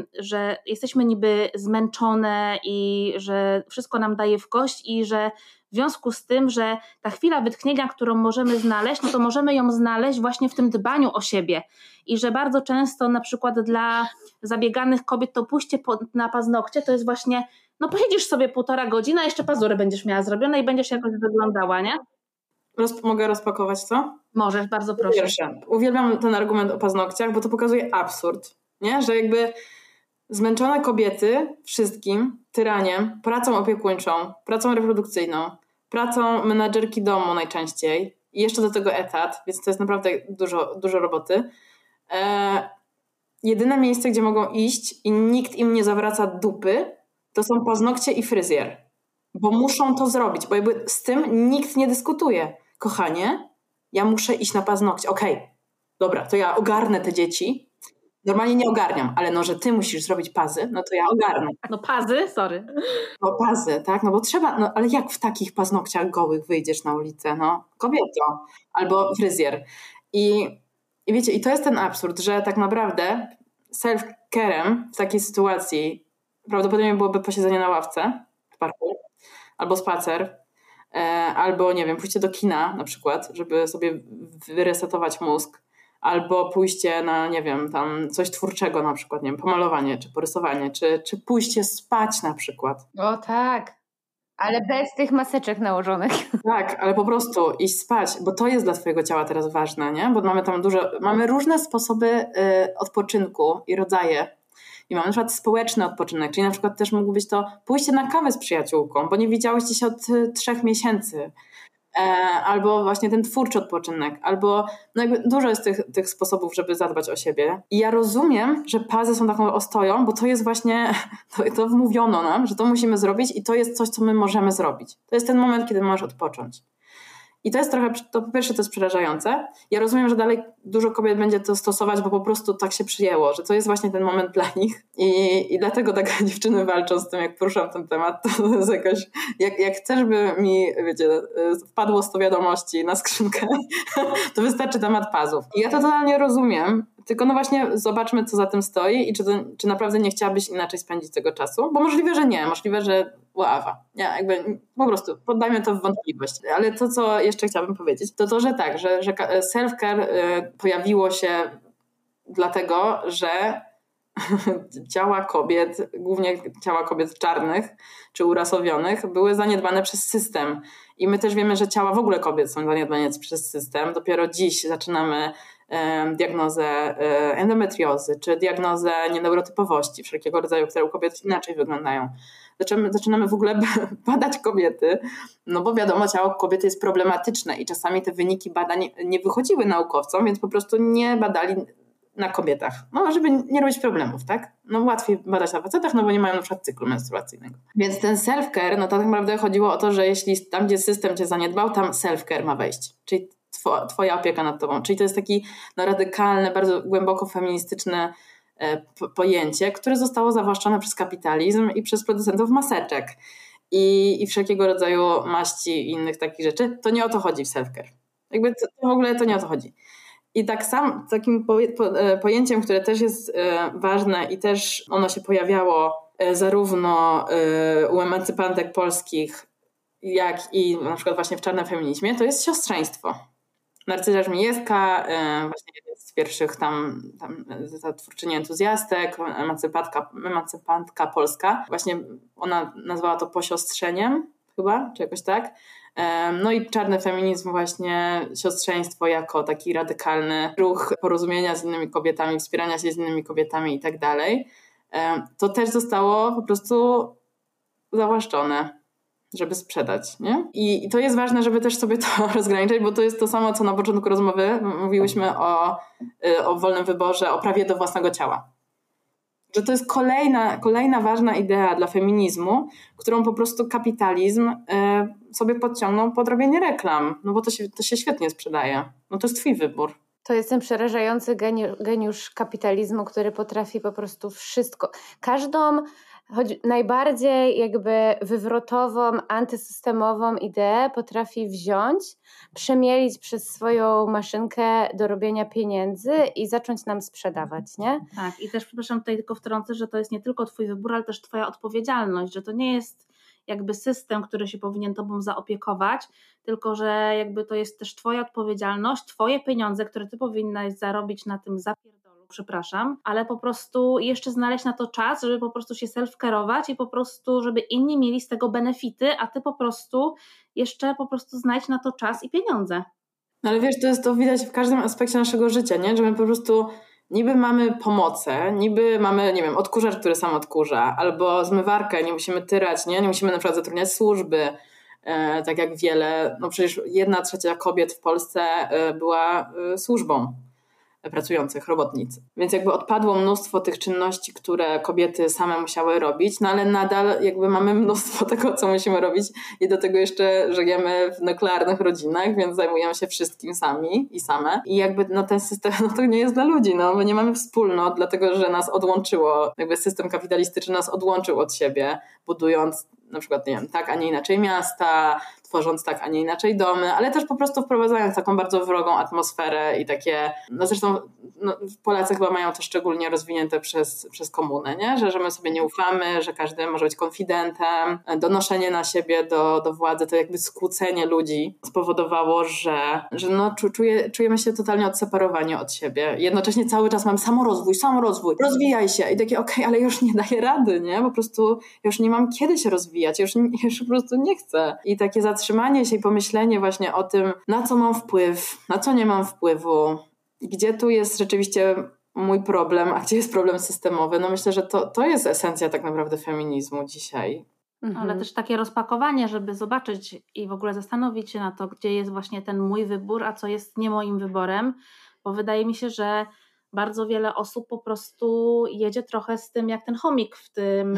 że jesteśmy niby zmęczone i że wszystko nam daje w kość i że w związku z tym, że ta chwila wytchnienia, którą możemy znaleźć, no to możemy ją znaleźć właśnie w tym dbaniu o siebie i że bardzo często na przykład dla zabieganych kobiet to pójście po, na paznokcie to jest właśnie, no posiedzisz sobie półtora godziny, a jeszcze pazury będziesz miała zrobione i będziesz jakoś wyglądała, nie? Roz, mogę rozpakować to? Możesz, bardzo proszę. Pierwsze, uwielbiam ten argument o paznokciach, bo to pokazuje absurd, nie? Że jakby zmęczone kobiety wszystkim, tyraniem, pracą opiekuńczą, pracą reprodukcyjną, pracą menadżerki domu najczęściej i jeszcze do tego etat, więc to jest naprawdę dużo, dużo roboty. E, jedyne miejsce, gdzie mogą iść i nikt im nie zawraca dupy, to są paznokcie i fryzjer. Bo muszą to zrobić, bo jakby z tym nikt nie dyskutuje. Kochanie, ja muszę iść na paznokcie. Okej, okay, dobra, to ja ogarnę te dzieci. Normalnie nie ogarniam, ale no, że ty musisz zrobić pazy, no to ja ogarnę. No pazy, sorry. No pazy, tak, no bo trzeba, no ale jak w takich paznokciach gołych wyjdziesz na ulicę, no kobieto, albo fryzjer. I, i wiecie, i to jest ten absurd, że tak naprawdę self-carem w takiej sytuacji prawdopodobnie byłoby posiedzenie na ławce w parku, albo spacer, e, albo nie wiem, pójście do kina na przykład, żeby sobie wyresetować mózg, albo pójście na, nie wiem, tam coś twórczego na przykład, nie wiem, pomalowanie, czy porysowanie, czy, czy pójście spać na przykład. O tak, ale bez tych maseczek nałożonych. Tak, ale po prostu iść spać, bo to jest dla twojego ciała teraz ważne, nie? Bo mamy tam dużo, mamy różne sposoby y, odpoczynku i rodzaje. I mamy na przykład społeczny odpoczynek, czyli na przykład też mógł być to pójście na kawę z przyjaciółką, bo nie widziałyście się od y, trzech miesięcy. Albo właśnie ten twórczy odpoczynek, albo no jakby dużo jest tych, tych sposobów, żeby zadbać o siebie. I ja rozumiem, że pazy są taką ostoją, bo to jest właśnie, to, to wmówiono nam, że to musimy zrobić i to jest coś, co my możemy zrobić. To jest ten moment, kiedy możesz odpocząć. I to jest trochę, to po pierwsze to jest przerażające. Ja rozumiem, że dalej dużo kobiet będzie to stosować, bo po prostu tak się przyjęło, że to jest właśnie ten moment dla nich. I, i dlatego tak dziewczyny walczą z tym, jak poruszam ten temat. To jest jakoś, jak, jak chcesz, żeby mi, wiecie, wpadło sto wiadomości na skrzynkę, to wystarczy temat pazów. I ja to totalnie rozumiem, tylko no właśnie zobaczmy, co za tym stoi i czy, to, czy naprawdę nie chciałabyś inaczej spędzić tego czasu, bo możliwe, że nie, możliwe, że ława. Nie, jakby po prostu poddajmy to w wątpliwość. Ale to, co jeszcze chciałabym powiedzieć, to to, że tak, że, że self-care pojawiło się dlatego, że ciała kobiet, głównie ciała kobiet czarnych czy urasowionych, były zaniedbane przez system. I my też wiemy, że ciała w ogóle kobiet są zaniedbane przez system. Dopiero dziś zaczynamy e, diagnozę e, endometriozy, czy diagnozę nieneurotypowości wszelkiego rodzaju, które u kobiet inaczej wyglądają. Zaczynamy, zaczynamy w ogóle badać kobiety, no bo wiadomo, ciało kobiety jest problematyczne i czasami te wyniki badań nie wychodziły naukowcom, więc po prostu nie badali na kobietach, no żeby nie robić problemów, tak? No łatwiej badać na facetach, no bo nie mają na przykład cyklu menstruacyjnego. Więc ten self-care, no to tak naprawdę chodziło o to, że jeśli tam, gdzie system cię zaniedbał, tam self-care ma wejść, czyli two, twoja opieka nad tobą, czyli to jest taki no, radykalne, bardzo głęboko feministyczne e, pojęcie, które zostało zawłaszczone przez kapitalizm i przez producentów maseczek i, i wszelkiego rodzaju maści i innych takich rzeczy. To nie o to chodzi w self-care. Jakby to, to w ogóle to nie o to chodzi. I tak sam takim pojęciem, które też jest ważne i też ono się pojawiało zarówno u emancypantek polskich, jak i na przykład właśnie w czarnym feminizmie, to jest siostrzeństwo. Narcyza Żmijewska, właśnie jeden z pierwszych tam, tam ta twórczyni entuzjastek, emancypantka, emancypantka polska, właśnie ona nazwała to posiostrzeniem chyba, czy jakoś tak. No i czarny feminizm właśnie, siostrzeństwo jako taki radykalny ruch porozumienia z innymi kobietami, wspierania się z innymi kobietami i tak dalej. To też zostało po prostu zawłaszczone, żeby sprzedać, nie? I to jest ważne, żeby też sobie to rozgraniczyć, bo to jest to samo, co na początku rozmowy mówiłyśmy o, o wolnym wyborze, o prawie do własnego ciała. Że to jest kolejna, kolejna ważna idea dla feminizmu, którą po prostu kapitalizm y, sobie podciągnął pod robienie reklam, no bo to się, to się świetnie sprzedaje. No to jest twój wybór. To jest ten przerażający geniusz, geniusz kapitalizmu, który potrafi po prostu wszystko. Każdą choć najbardziej jakby wywrotową, antysystemową ideę potrafi wziąć, przemielić przez swoją maszynkę do robienia pieniędzy i zacząć nam sprzedawać, nie? Tak, i też przepraszam tutaj tylko wtrącę, że to jest nie tylko twój wybór, ale też twoja odpowiedzialność, że to nie jest jakby system, który się powinien tobą zaopiekować, tylko że jakby to jest też twoja odpowiedzialność, twoje pieniądze, które ty powinnaś zarobić na tym zapierdolu, przepraszam, ale po prostu jeszcze znaleźć na to czas, żeby po prostu się self-care'ować i po prostu, żeby inni mieli z tego benefity, a ty po prostu jeszcze po prostu znajdź na to czas i pieniądze. No ale wiesz, to jest to widać w każdym aspekcie naszego życia, nie? Że my po prostu niby mamy pomoce, niby mamy, nie wiem, odkurzacz, który sam odkurza, albo zmywarkę, nie musimy tyrać, nie? Nie musimy na przykład zatrudniać służby, e, tak jak wiele, no przecież jedna trzecia kobiet w Polsce e, była e, służbą. pracujących, robotnicy. Więc jakby odpadło mnóstwo tych czynności, które kobiety same musiały robić, no ale nadal jakby mamy mnóstwo tego, co musimy robić i do tego jeszcze żyjemy w nuklearnych rodzinach, więc zajmujemy się wszystkim sami i same. I jakby no ten system, no to nie jest dla ludzi, no my nie mamy wspólnot, dlatego że nas odłączyło, jakby system kapitalistyczny nas odłączył od siebie, budując na przykład, nie wiem, tak, a nie inaczej miasta, tworząc tak, a nie inaczej domy, ale też po prostu wprowadzając taką bardzo wrogą atmosferę i takie, no zresztą no, Polacy chyba mają to szczególnie rozwinięte przez, przez komunę, nie? Że, że my sobie nie ufamy, że każdy może być konfidentem, donoszenie na siebie do, do władzy, to jakby skłócenie ludzi spowodowało, że, że no, czuje, czujemy się totalnie odseparowani od siebie. Jednocześnie cały czas mam samorozwój, samorozwój, rozwijaj się i takie okej, okay, ale już nie daję rady, nie? Po prostu już nie mam kiedy się rozwijać, już, już po prostu nie chcę. I takie zatrzymanie się i pomyślenie właśnie o tym, na co mam wpływ, na co nie mam wpływu, gdzie tu jest rzeczywiście mój problem, a gdzie jest problem systemowy, no myślę, że to, to jest esencja tak naprawdę feminizmu dzisiaj. Mhm. Ale też takie rozpakowanie, żeby zobaczyć i w ogóle zastanowić się na to, gdzie jest właśnie ten mój wybór, a co jest nie moim wyborem, bo wydaje mi się, że bardzo wiele osób po prostu jedzie trochę z tym jak ten chomik w tym,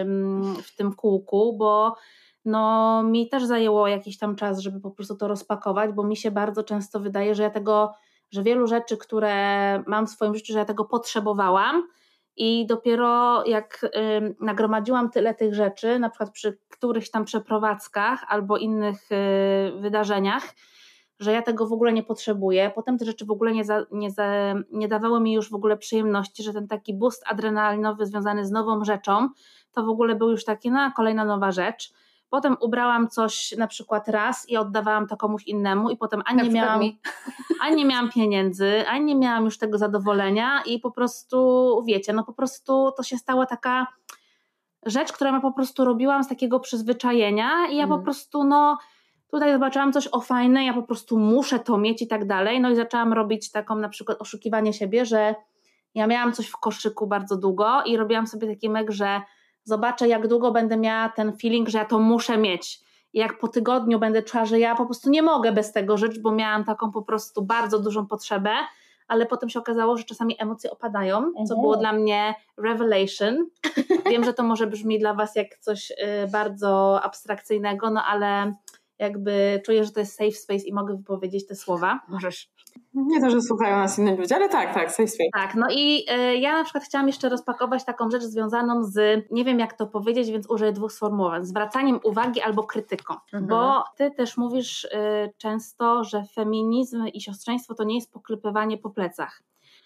w tym kółku, bo no mi też zajęło jakiś tam czas, żeby po prostu to rozpakować, bo mi się bardzo często wydaje, że ja tego, że wielu rzeczy, które mam w swoim życiu, że ja tego potrzebowałam i dopiero jak y, nagromadziłam tyle tych rzeczy, na przykład przy którychś tam przeprowadzkach albo innych y, wydarzeniach, że ja tego w ogóle nie potrzebuję. Potem te rzeczy w ogóle nie, za, nie, za, nie dawały mi już w ogóle przyjemności, że ten taki boost adrenalinowy związany z nową rzeczą, to w ogóle był już taki, no kolejna nowa rzecz. Potem ubrałam coś na przykład raz i oddawałam to komuś innemu i potem ani nie miałam, ani nie miałam pieniędzy, ani nie miałam już tego zadowolenia i po prostu, wiecie, no po prostu to się stała taka rzecz, którą ja po prostu robiłam z takiego przyzwyczajenia i ja mm. po prostu no tutaj zobaczyłam coś o fajne, ja po prostu muszę to mieć i tak dalej, no i zaczęłam robić taką na przykład oszukiwanie siebie, że ja miałam coś w koszyku bardzo długo i robiłam sobie taki mek, że zobaczę jak długo będę miała ten feeling, że ja to muszę mieć i jak po tygodniu będę czuła, że ja po prostu nie mogę bez tego żyć, bo miałam taką po prostu bardzo dużą potrzebę, ale potem się okazało, że czasami emocje opadają, mhm. co było dla mnie revelation. Wiem, że to może brzmi dla was jak coś y, bardzo abstrakcyjnego, no ale jakby czuję, że to jest safe space i mogę wypowiedzieć te słowa. Możesz. Nie to, że słuchają nas inni ludzie, ale tak, tak, safe space. Tak, no i y, ja na przykład chciałam jeszcze rozpakować taką rzecz związaną z, nie wiem jak to powiedzieć, więc użyję dwóch sformułowań, zwracaniem uwagi albo krytyką, mhm. bo ty też mówisz y, często, że feminizm i siostrzeństwo to nie jest poklepywanie po plecach,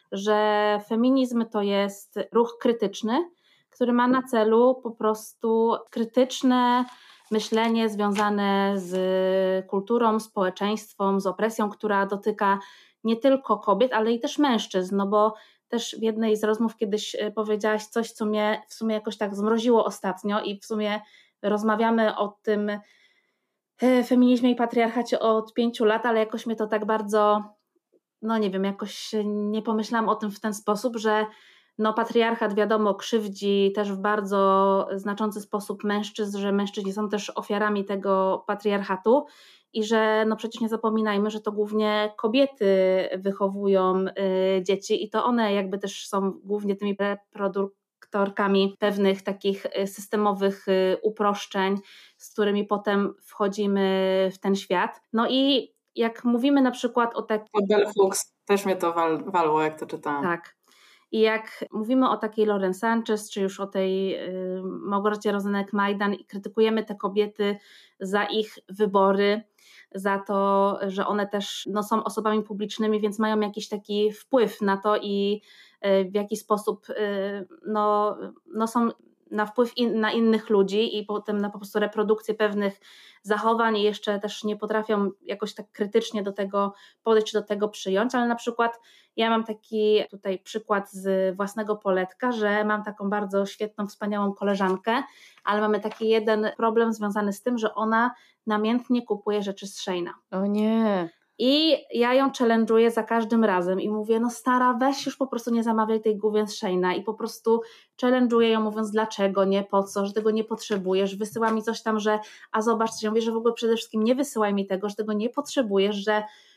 że feminizm to jest ruch krytyczny, który ma na celu po prostu krytyczne myślenie związane z kulturą, społeczeństwem, z opresją, która dotyka nie tylko kobiet, ale i też mężczyzn, no bo też w jednej z rozmów kiedyś powiedziałaś coś, co mnie w sumie jakoś tak zmroziło ostatnio i w sumie rozmawiamy o tym feminizmie i patriarchacie od pięciu lat, ale jakoś mnie to tak bardzo, no nie wiem, jakoś nie pomyślałam o tym w ten sposób, że no patriarchat wiadomo krzywdzi też w bardzo znaczący sposób mężczyzn, że mężczyźni są też ofiarami tego patriarchatu i że no przecież nie zapominajmy, że to głównie kobiety wychowują y, dzieci i to one jakby też są głównie tymi reproduktorkami pewnych takich systemowych y, uproszczeń, z którymi potem wchodzimy w ten świat. No i jak mówimy na przykład o takiej... Bell Hooks, też mnie to wal, walło, jak to czytałam. Tak. I jak mówimy o takiej Lauren Sanchez, czy już o tej y, Małgorzacie Rozenek-Majdan i krytykujemy te kobiety za ich wybory, za to, że one też no, są osobami publicznymi, więc mają jakiś taki wpływ na to i y, w jaki sposób y, no, no są na wpływ in, na innych ludzi i potem na po prostu reprodukcję pewnych zachowań i jeszcze też nie potrafią jakoś tak krytycznie do tego podejść, do tego przyjąć, ale na przykład ja mam taki tutaj przykład z własnego poletka, że mam taką bardzo świetną, wspaniałą koleżankę, ale mamy taki jeden problem związany z tym, że ona namiętnie kupuje rzeczy z Sheina. O nie... I ja ją challenge'uję za każdym razem i mówię, no stara, weź już po prostu nie zamawiaj tej główien z Sheina i po prostu challenge'uję ją mówiąc dlaczego, nie, po co, że tego nie potrzebujesz, wysyła mi coś tam, że a zobacz, ja mówię, że w ogóle przede wszystkim nie wysyłaj mi tego, że tego nie potrzebujesz, że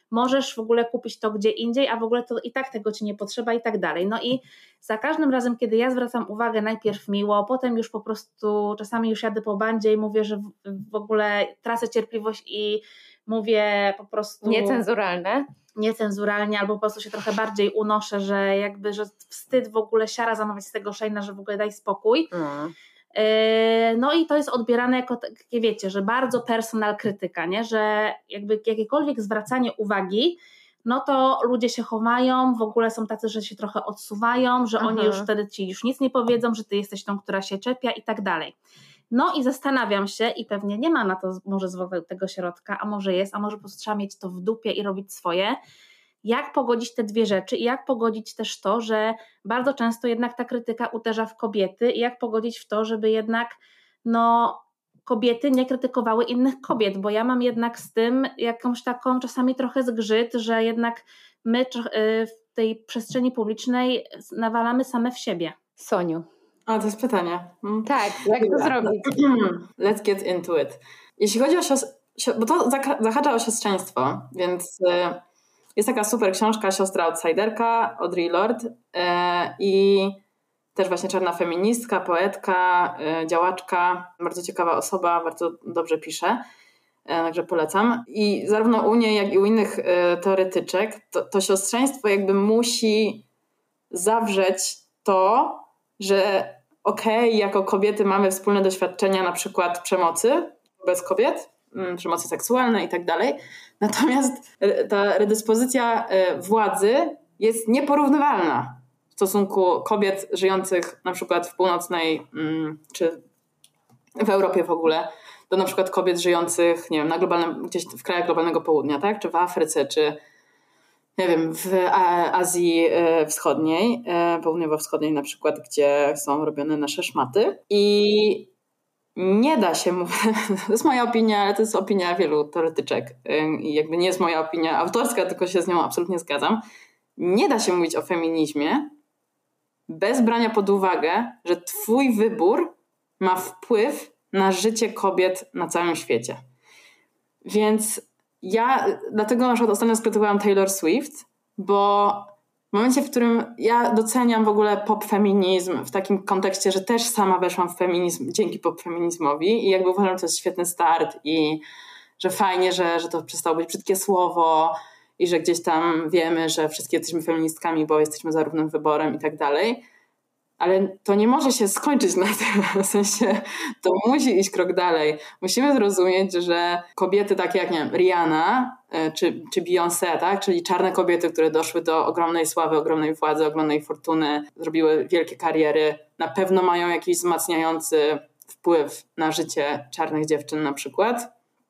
możesz w ogóle kupić to gdzie indziej, a w ogóle to i tak tego ci nie potrzeba i tak dalej. No i za każdym razem, kiedy ja zwracam uwagę najpierw miło, potem już po prostu czasami już jadę po bandzie i mówię, że w, w ogóle tracę cierpliwość i mówię po prostu... Niecenzuralne. Niecenzuralnie, albo po prostu się trochę bardziej unoszę, że jakby, że wstyd w ogóle siara zamawiać z tego Sheina, że w ogóle daj spokój. Mm. No i to jest odbierane jako takie, wiecie, że bardzo personal krytyka, nie? Że jakby jakiekolwiek zwracanie uwagi, no to ludzie się chowają, w ogóle są tacy, że się trochę odsuwają, że Aha. oni już wtedy ci już nic nie powiedzą, że ty jesteś tą, która się czepia i tak dalej. No i zastanawiam się i pewnie nie ma na to może złotego środka, a może jest, a może po prostu trzeba mieć to w dupie i robić swoje. Jak pogodzić te dwie rzeczy i jak pogodzić też to, że bardzo często jednak ta krytyka uderza w kobiety i jak pogodzić w to, żeby jednak no, kobiety nie krytykowały innych kobiet, bo ja mam jednak z tym jakąś taką czasami trochę zgrzyt, że jednak my w tej przestrzeni publicznej nawalamy same w siebie. Soniu. A, to jest pytanie. Hmm. Tak, jak to zrobić? Let's get into it. Jeśli chodzi o siostrzeństwo, bo to zahacza o siostrzeństwo, więc jest taka super książka Siostra Outsiderka Audre Lorde i też właśnie czarna feministka, poetka, działaczka, bardzo ciekawa osoba, bardzo dobrze pisze, także polecam. I zarówno u niej, jak i u innych teoretyczek to, to siostrzeństwo jakby musi zawrzeć to, że okej, okay, jako kobiety mamy wspólne doświadczenia na przykład przemocy wobec kobiet, przemocy seksualnej i tak dalej, natomiast ta redyspozycja władzy jest nieporównywalna w stosunku kobiet żyjących na przykład w północnej czy w Europie w ogóle do na przykład kobiet żyjących, nie wiem, na globalnym, gdzieś w krajach globalnego południa, tak? Czy w Afryce, czy nie wiem, w Azji Wschodniej, południowo-wschodniej na przykład, gdzie są robione nasze szmaty. I nie da się mówić, to jest moja opinia, ale to jest opinia wielu teoretyczek i jakby nie jest moja opinia autorska, tylko się z nią absolutnie zgadzam. Nie da się mówić o feminizmie bez brania pod uwagę, że twój wybór ma wpływ na życie kobiet na całym świecie. Więc ja dlatego na przykład ostatnio skrytykowałam Taylor Swift, bo w momencie, w którym ja doceniam w ogóle popfeminizm w takim kontekście, że też sama weszłam w feminizm dzięki popfeminizmowi i jakby uważam, że to jest świetny start i że fajnie, że, że to przestało być brzydkie słowo i że gdzieś tam wiemy, że wszystkie jesteśmy feministkami, bo jesteśmy za równym wyborem i tak dalej. Ale to nie może się skończyć na tym, w sensie to musi iść krok dalej. Musimy zrozumieć, że kobiety takie jak, nie wiem, Rihanna czy, czy Beyoncé, tak? Czyli czarne kobiety, które doszły do ogromnej sławy, ogromnej władzy, ogromnej fortuny, zrobiły wielkie kariery, na pewno mają jakiś wzmacniający wpływ na życie czarnych dziewczyn na przykład,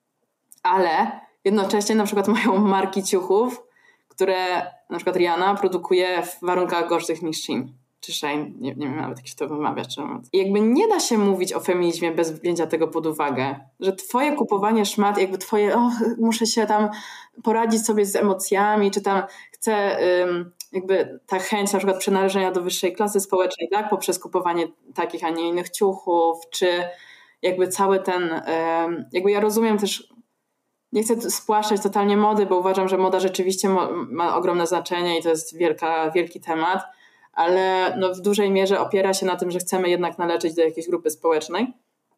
ale jednocześnie na przykład mają marki ciuchów, które na przykład Rihanna produkuje w warunkach gorszych niż Shein. Czy Shein, nie, nie wiem nawet jak się to wymawia. Czy... I jakby nie da się mówić o feminizmie bez wzięcia tego pod uwagę, że twoje kupowanie szmat, jakby twoje, o, muszę się tam poradzić sobie z emocjami, czy tam chcę, ym, jakby ta chęć na przykład przynależenia do wyższej klasy społecznej, tak, poprzez kupowanie takich, a nie innych ciuchów, czy jakby cały ten, ym, jakby ja rozumiem też, nie chcę spłaszczać totalnie mody, bo uważam, że moda rzeczywiście ma, ma ogromne znaczenie i to jest wielka, wielki temat, ale no w dużej mierze opiera się na tym, że chcemy jednak należeć do jakiejś grupy społecznej.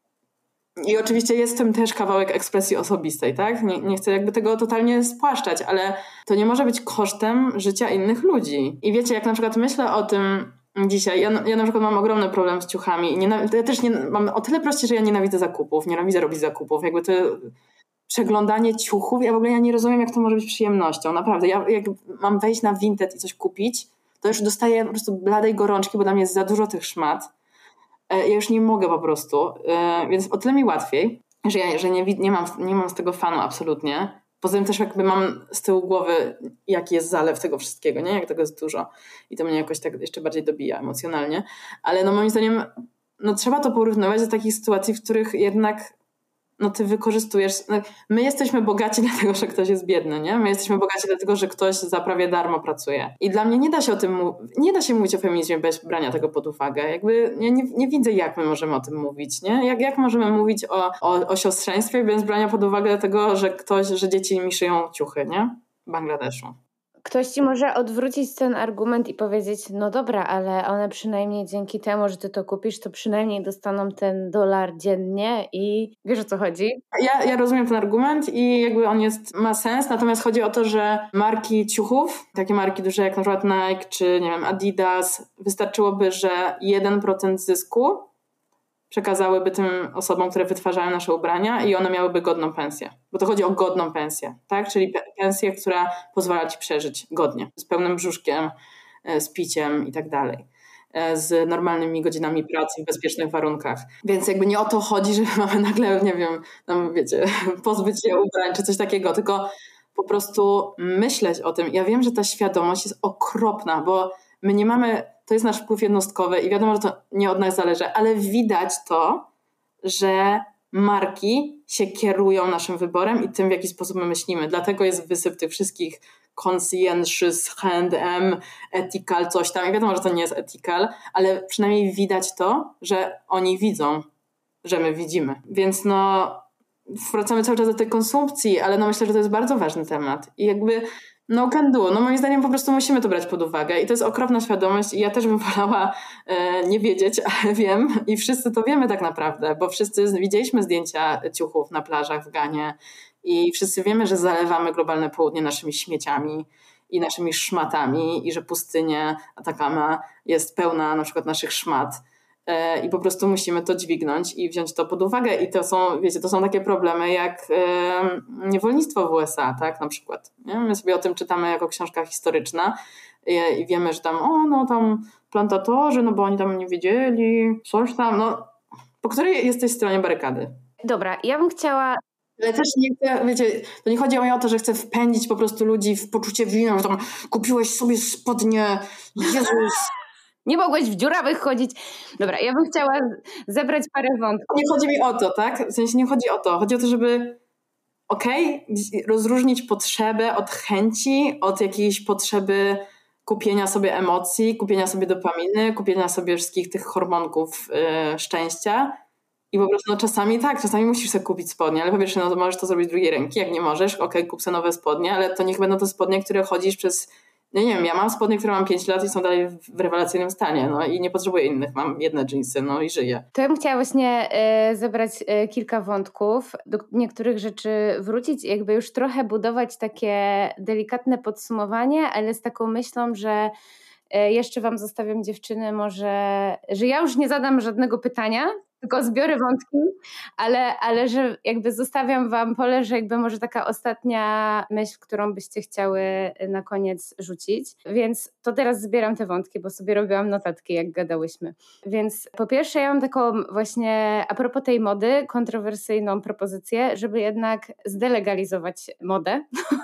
I oczywiście jest w tym też kawałek ekspresji osobistej, tak? Nie, nie chcę jakby tego totalnie spłaszczać, ale to nie może być kosztem życia innych ludzi. I wiecie, jak na przykład myślę o tym dzisiaj, ja, ja na przykład mam ogromny problem z ciuchami. I nienaw- ja też nie, mam o tyle prościej, że ja nienawidzę zakupów, nienawidzę robić zakupów. Jakby to przeglądanie ciuchów, ja w ogóle ja nie rozumiem, jak to może być przyjemnością. Naprawdę, ja jak mam wejść na Vinted i coś kupić, to już dostaję po prostu bladej gorączki, bo dla mnie jest za dużo tych szmat. Ja już nie mogę po prostu, więc o tyle mi łatwiej, że ja że nie, nie, mam, nie mam z tego fanu absolutnie. Poza tym też jakby mam z tyłu głowy, jaki jest zalew tego wszystkiego, nie? Jak tego jest dużo. I to mnie jakoś tak jeszcze bardziej dobija emocjonalnie. Ale no moim zdaniem no trzeba to porównywać do takich sytuacji, w których jednak no ty wykorzystujesz, no, my jesteśmy bogaci dlatego, że ktoś jest biedny, nie? My jesteśmy bogaci dlatego, że ktoś za prawie darmo pracuje. I dla mnie nie da się o tym, nie da się mówić o feminizmie bez brania tego pod uwagę. Jakby ja nie, nie widzę, jak my możemy o tym mówić, nie? Jak, jak możemy mówić o, o, o siostrzeństwie bez brania pod uwagę tego, że ktoś, że dzieci mi szyją ciuchy, nie? Bangladeszu. Ktoś ci może odwrócić ten argument i powiedzieć, no dobra, ale one przynajmniej dzięki temu, że ty to kupisz, to przynajmniej dostaną ten dolar dziennie i wiesz, o co chodzi? Ja, ja rozumiem ten argument i jakby on jest, ma sens, natomiast chodzi o to, że marki ciuchów, takie marki duże jak na przykład Nike czy nie wiem Adidas, wystarczyłoby, że jeden procent zysku przekazałyby tym osobom, które wytwarzają nasze ubrania i one miałyby godną pensję. Bo to chodzi o godną pensję, tak? Czyli pensję, która pozwala ci przeżyć godnie, z pełnym brzuszkiem, z piciem i tak dalej, z normalnymi godzinami pracy w bezpiecznych warunkach. Więc jakby nie o to chodzi, że mamy nagle, nie wiem, tam wiecie, pozbyć się ubrań czy coś takiego, tylko po prostu myśleć o tym. Ja wiem, że ta świadomość jest okropna, bo my nie mamy, to jest nasz wpływ jednostkowy i wiadomo, że to nie od nas zależy, ale widać to, że marki się kierują naszym wyborem i tym, w jaki sposób my myślimy. Dlatego jest wysyp tych wszystkich conscientious, H and M, ethical, coś tam. I wiadomo, że to nie jest ethical, ale przynajmniej widać to, że oni widzą, że my widzimy. Więc no wracamy cały czas do tej konsumpcji, ale no myślę, że to jest bardzo ważny temat. I jakby no can do. No moim zdaniem po prostu musimy to brać pod uwagę i to jest okropna świadomość i ja też bym wolała e, nie wiedzieć, ale wiem i wszyscy to wiemy tak naprawdę, bo wszyscy widzieliśmy zdjęcia ciuchów na plażach w Ganie i wszyscy wiemy, że zalewamy globalne południe naszymi śmieciami i naszymi szmatami i że pustynia Atakama jest pełna na przykład naszych szmat. I po prostu musimy to dźwignąć i wziąć to pod uwagę i to są, wiecie, to są takie problemy jak e, niewolnictwo w U S A, tak, na przykład. Nie? My sobie o tym czytamy jako książka historyczna i, i wiemy, że tam, o, no tam plantatorzy, no bo oni tam nie wiedzieli, coś tam, no, po której jesteś stronie barykady? Dobra, ja bym chciała... Ale też nie chcę, wiecie, to nie chodzi o to, że chcę wpędzić po prostu ludzi w poczucie winy, że tam kupiłeś sobie spodnie, Jezus... Nie mogłeś w dziurawych chodzić. Dobra, ja bym chciała zebrać parę wątków. Nie chodzi mi o to, tak? W sensie nie chodzi o to. Chodzi o to, żeby okej, okay, rozróżnić potrzebę od chęci, od jakiejś potrzeby kupienia sobie emocji, kupienia sobie dopaminy, kupienia sobie wszystkich tych hormonków yy, szczęścia. I po prostu no, czasami tak, czasami musisz sobie kupić spodnie, ale po pierwsze no, to możesz to zrobić z drugiej ręki. Jak nie możesz, okej, okay, kup sobie nowe spodnie, ale to niech będą to spodnie, które chodzisz przez... No nie wiem, ja mam spodnie, które mam pięć lat i są dalej w rewelacyjnym stanie, no i nie potrzebuję innych, mam jedne dżinsy, no i żyję. To ja bym chciała właśnie y, zebrać y, kilka wątków, do niektórych rzeczy wrócić i jakby już trochę budować takie delikatne podsumowanie, ale z taką myślą, że y, jeszcze wam zostawiam dziewczyny może, że ja już nie zadam żadnego pytania, tylko zbiorę wątki, ale, ale że jakby zostawiam wam pole, że jakby może taka ostatnia myśl, którą byście chciały na koniec rzucić. Więc to teraz zbieram te wątki, bo sobie robiłam notatki, jak gadałyśmy. Więc po pierwsze ja mam taką właśnie, a propos tej mody, kontrowersyjną propozycję, żeby jednak zdelegalizować modę.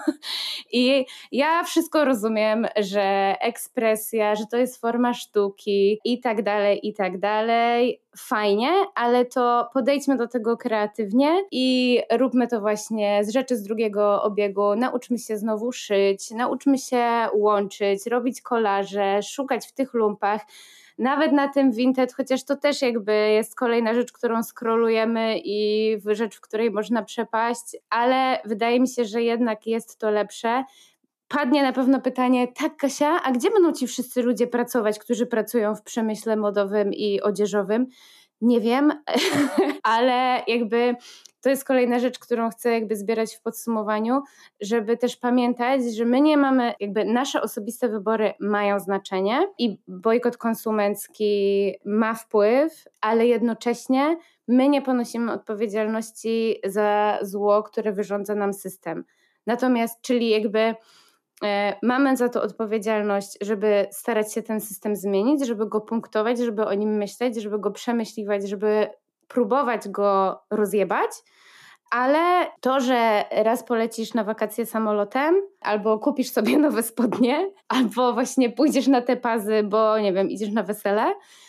I ja wszystko rozumiem, że ekspresja, że to jest forma sztuki i tak dalej, i tak dalej. Fajnie, ale to podejdźmy do tego kreatywnie i róbmy to właśnie z rzeczy z drugiego obiegu. Nauczmy się znowu szyć, nauczmy się łączyć, robić kolaże, szukać w tych lumpach. Nawet na tym Vinted, chociaż to też jakby jest kolejna rzecz, którą scrollujemy i rzecz, w której można przepaść, ale wydaje mi się, że jednak jest to lepsze. Padnie na pewno pytanie, tak Kasia, a gdzie będą ci wszyscy ludzie pracować, którzy pracują w przemyśle modowym i odzieżowym? Nie wiem, ale jakby to jest kolejna rzecz, którą chcę jakby zbierać w podsumowaniu, żeby też pamiętać, że my nie mamy, jakby nasze osobiste wybory mają znaczenie i bojkot konsumencki ma wpływ, ale jednocześnie my nie ponosimy odpowiedzialności za zło, które wyrządza nam system. Natomiast, czyli jakby mamy za to odpowiedzialność, żeby starać się ten system zmienić, żeby go punktować, żeby o nim myśleć, żeby go przemyśliwać, żeby próbować go rozjebać, ale to, że raz polecisz na wakacje samolotem, albo kupisz sobie nowe spodnie, albo właśnie pójdziesz na te pazy, bo nie wiem, idziesz na wesele,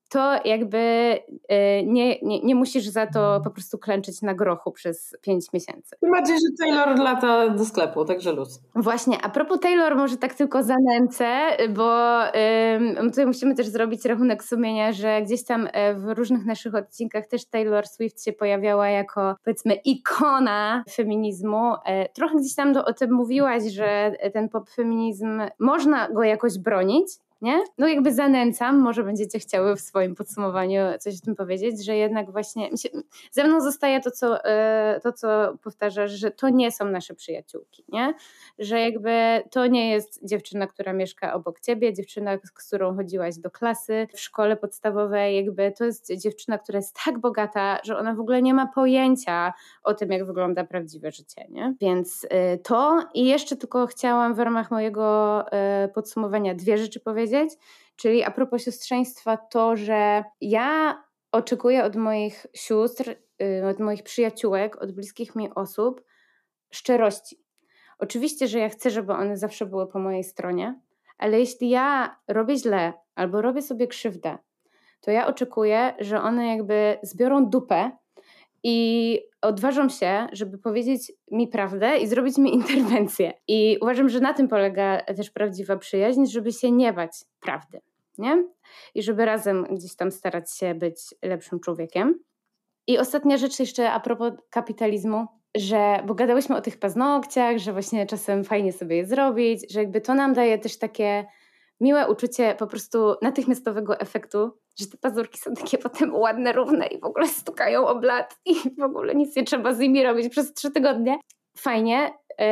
to jakby nie, nie, nie musisz za to po prostu klęczyć na grochu przez pięć miesięcy. Tym bardziej, że Taylor lata do sklepu, także luz. Właśnie, a propos Taylor, może tak tylko zanęcę, bo ym, tutaj musimy też zrobić rachunek sumienia, że gdzieś tam w różnych naszych odcinkach też Taylor Swift się pojawiała jako, powiedzmy, ikona feminizmu. E, trochę gdzieś tam do, o tym mówiłaś, że ten pop feminizm, można go jakoś bronić, nie? No jakby zanęcam, może będziecie chciały w swoim podsumowaniu coś o tym powiedzieć, że jednak właśnie mi się, ze mną zostaje to co, to, co powtarzasz, że to nie są nasze przyjaciółki, nie? Że jakby to nie jest dziewczyna, która mieszka obok ciebie, dziewczyna, z którą chodziłaś do klasy w szkole podstawowej, jakby to jest dziewczyna, która jest tak bogata, że ona w ogóle nie ma pojęcia o tym, jak wygląda prawdziwe życie, nie? Więc to i jeszcze tylko chciałam w ramach mojego podsumowania dwie rzeczy powiedzieć. Czyli a propos siostrzeństwa, to, że ja oczekuję od moich sióstr, od moich przyjaciółek, od bliskich mi osób szczerości. Oczywiście, że ja chcę, żeby one zawsze były po mojej stronie, ale jeśli ja robię źle albo robię sobie krzywdę, to ja oczekuję, że one jakby zbiorą dupę i odważą się, żeby powiedzieć mi prawdę i zrobić mi interwencję. I uważam, że na tym polega też prawdziwa przyjaźń, żeby się nie bać prawdy, nie? I żeby razem gdzieś tam starać się być lepszym człowiekiem. I ostatnia rzecz jeszcze a propos kapitalizmu, że, bo gadałyśmy o tych paznokciach, że właśnie czasem fajnie sobie je zrobić, że jakby to nam daje też takie miłe uczucie po prostu natychmiastowego efektu, że te pazurki są takie potem ładne, równe i w ogóle stukają o blat i w ogóle nic nie trzeba z nimi robić przez trzy tygodnie. Fajnie, yy,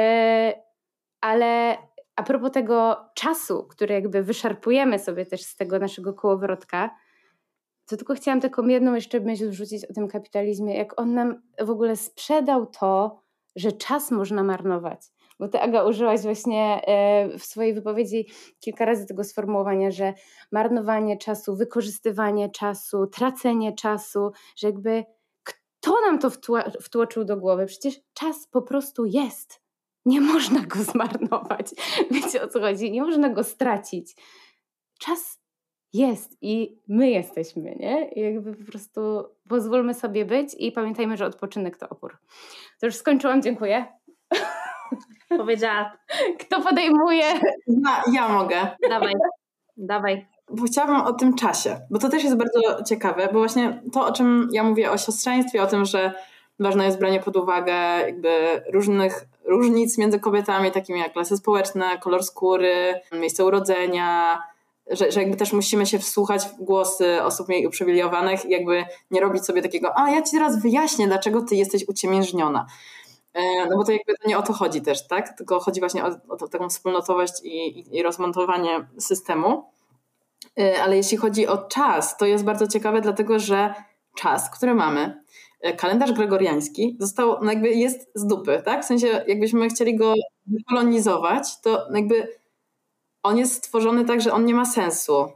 ale a propos tego czasu, który jakby wyszarpujemy sobie też z tego naszego kołowrotka, to tylko chciałam taką jedną jeszcze myśl wrzucić o tym kapitalizmie, jak on nam w ogóle sprzedał to, że czas można marnować. Bo ty, Aga, użyłaś właśnie w swojej wypowiedzi kilka razy tego sformułowania, że marnowanie czasu, wykorzystywanie czasu, tracenie czasu, że jakby kto nam to wtła- wtłoczył do głowy? Przecież czas po prostu jest. Nie można go zmarnować. Wiecie, o co chodzi? Nie można go stracić. Czas jest i my jesteśmy, nie? I jakby po prostu pozwólmy sobie być i pamiętajmy, że odpoczynek to opór. To już skończyłam, dziękuję. Powiedziała. Kto podejmuje? Ja, ja mogę. Dawaj, dawaj. Bo chciałabym o tym czasie, bo to też jest bardzo ciekawe, bo właśnie to, o czym ja mówię o siostrzeństwie, o tym, że ważne jest branie pod uwagę jakby różnych różnic między kobietami, takimi jak klasy społeczne, kolor skóry, miejsce urodzenia, że, że jakby też musimy się wsłuchać w głosy osób mniej uprzywilejowanych i jakby nie robić sobie takiego, a ja ci teraz wyjaśnię, dlaczego ty jesteś uciemiężniona. No bo to jakby nie o to chodzi też, tak? Tylko chodzi właśnie o, o taką wspólnotowość i, i, i rozmontowanie systemu. Ale jeśli chodzi o czas, to jest bardzo ciekawe, dlatego że czas, który mamy, kalendarz gregoriański został, no jakby jest z dupy, tak? W sensie jakbyśmy chcieli go kolonizować, to jakby on jest stworzony tak, że on nie ma sensu,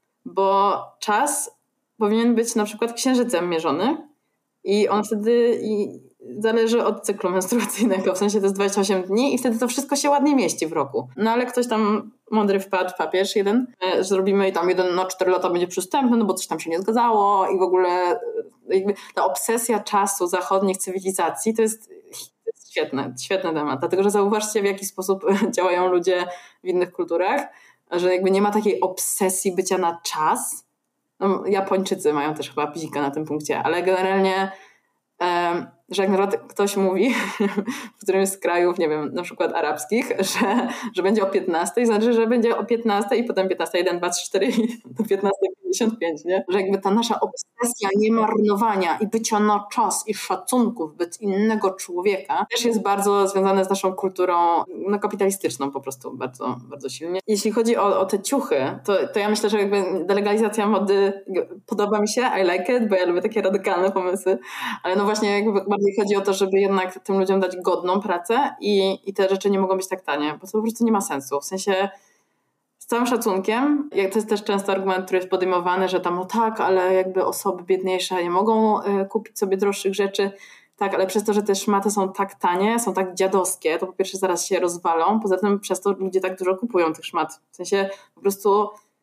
bo czas powinien być na przykład księżycem mierzony i on wtedy i zależy od cyklu menstruacyjnego, w sensie to jest dwadzieścia osiem dni i wtedy to wszystko się ładnie mieści w roku. No ale ktoś tam mądry wpadł, papież jeden, że zrobimy i tam jeden na cztery lata będzie przystępny, no bo coś tam się nie zgadzało i w ogóle jakby ta obsesja czasu zachodnich cywilizacji to jest, to jest świetny, świetny temat, dlatego że zauważcie, w jaki sposób działają ludzie w innych kulturach, że jakby nie ma takiej obsesji bycia na czas. No, Japończycy mają też chyba bzika na tym punkcie, ale generalnie um, że jak na przykład ktoś mówi w którymś z krajów, nie wiem, na przykład arabskich, że, że będzie o piętnastej, znaczy, że będzie o piętnastej i potem piętnasta, jeden, dwa, trzy, cztery i do piętnasta pięćdziesiąt pięć, nie? Że jakby ta nasza obsesja niemarnowania i bycia na czas i szacunku wobec innego człowieka też jest bardzo związane z naszą kulturą no, kapitalistyczną po prostu bardzo, bardzo silnie. Jeśli chodzi o, o te ciuchy, to, to ja myślę, że jakby delegalizacja mody podoba mi się, I like it, bo ja lubię takie radykalne pomysły, ale no właśnie jakby bardziej chodzi o to, żeby jednak tym ludziom dać godną pracę i, i te rzeczy nie mogą być tak tanie, bo to po prostu nie ma sensu. W sensie z całym szacunkiem, jak to jest też często argument, który jest podejmowany, że tam no tak, ale jakby osoby biedniejsze nie mogą y, kupić sobie droższych rzeczy. Tak, ale przez to, że te szmaty są tak tanie, są tak dziadowskie, to po pierwsze zaraz się rozwalą, poza tym przez to ludzie tak dużo kupują tych szmat. W sensie po prostu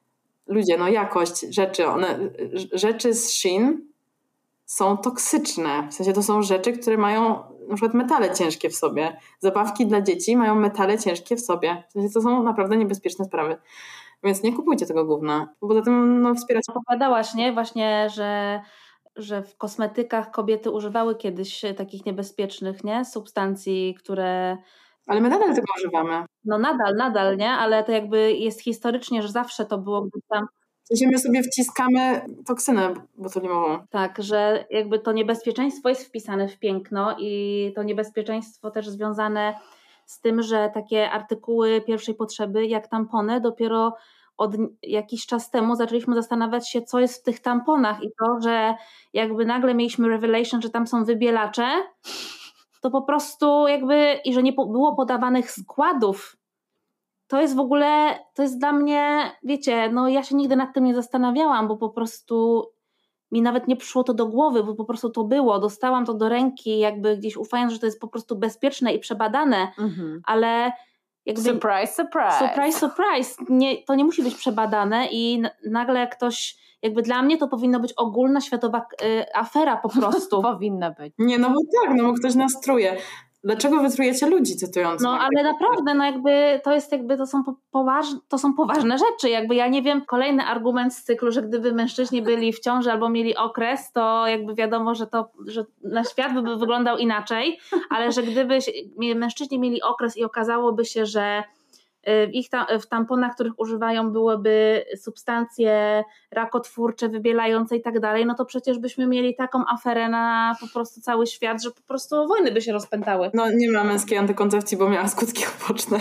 ludzie, no jakość rzeczy, one, rzeczy z Shein są toksyczne. W sensie to są rzeczy, które mają na przykład metale ciężkie w sobie. Zabawki dla dzieci mają metale ciężkie w sobie. W sensie to są naprawdę niebezpieczne sprawy. Więc nie kupujcie tego gówna. Poza tym no, wspierać... Opowiadałaś, nie? Właśnie, że, że w kosmetykach kobiety używały kiedyś takich niebezpiecznych, nie? Substancji, które... Ale my nadal tego używamy. No nadal, nadal, nie? Ale to jakby jest historycznie, że zawsze to było gdzieś tam... W sensie my sobie wciskamy toksynę botulinową. Tak, że jakby to niebezpieczeństwo jest wpisane w piękno i to niebezpieczeństwo też związane z tym, że takie artykuły pierwszej potrzeby jak tampony dopiero od jakiś czas temu zaczęliśmy zastanawiać się, co jest w tych tamponach i to, że jakby nagle mieliśmy revelation, że tam są wybielacze, to po prostu jakby i że nie było podawanych składów. To jest w ogóle, to jest dla mnie, wiecie, no ja się nigdy nad tym nie zastanawiałam, bo po prostu mi nawet nie przyszło to do głowy, bo po prostu to było. Dostałam to do ręki, jakby gdzieś ufając, że to jest po prostu bezpieczne i przebadane, mhm. ale jakby... Surprise, surprise. Surprise, surprise. Nie, to nie musi być przebadane i nagle jak ktoś... Jakby dla mnie to powinno być ogólna światowa y, afera po prostu. Powinna być. Nie, no bo tak, no bo ktoś nas truje. Dlaczego wy trujecie ludzi cytując? No ale naprawdę, no jakby to jest jakby, to są, poważne, to są poważne rzeczy, jakby ja nie wiem, kolejny argument z cyklu, że gdyby mężczyźni byli w ciąży albo mieli okres, to jakby wiadomo, że to, że na świat by wyglądał inaczej, ale że gdyby mężczyźni mieli okres i okazałoby się, że w ich tam, w tamponach, których używają byłyby substancje rakotwórcze, wybielające i tak dalej, no to przecież byśmy mieli taką aferę na po prostu cały świat, że po prostu wojny by się rozpętały. No nie ma męskiej antykoncepcji, bo miała skutki uboczne.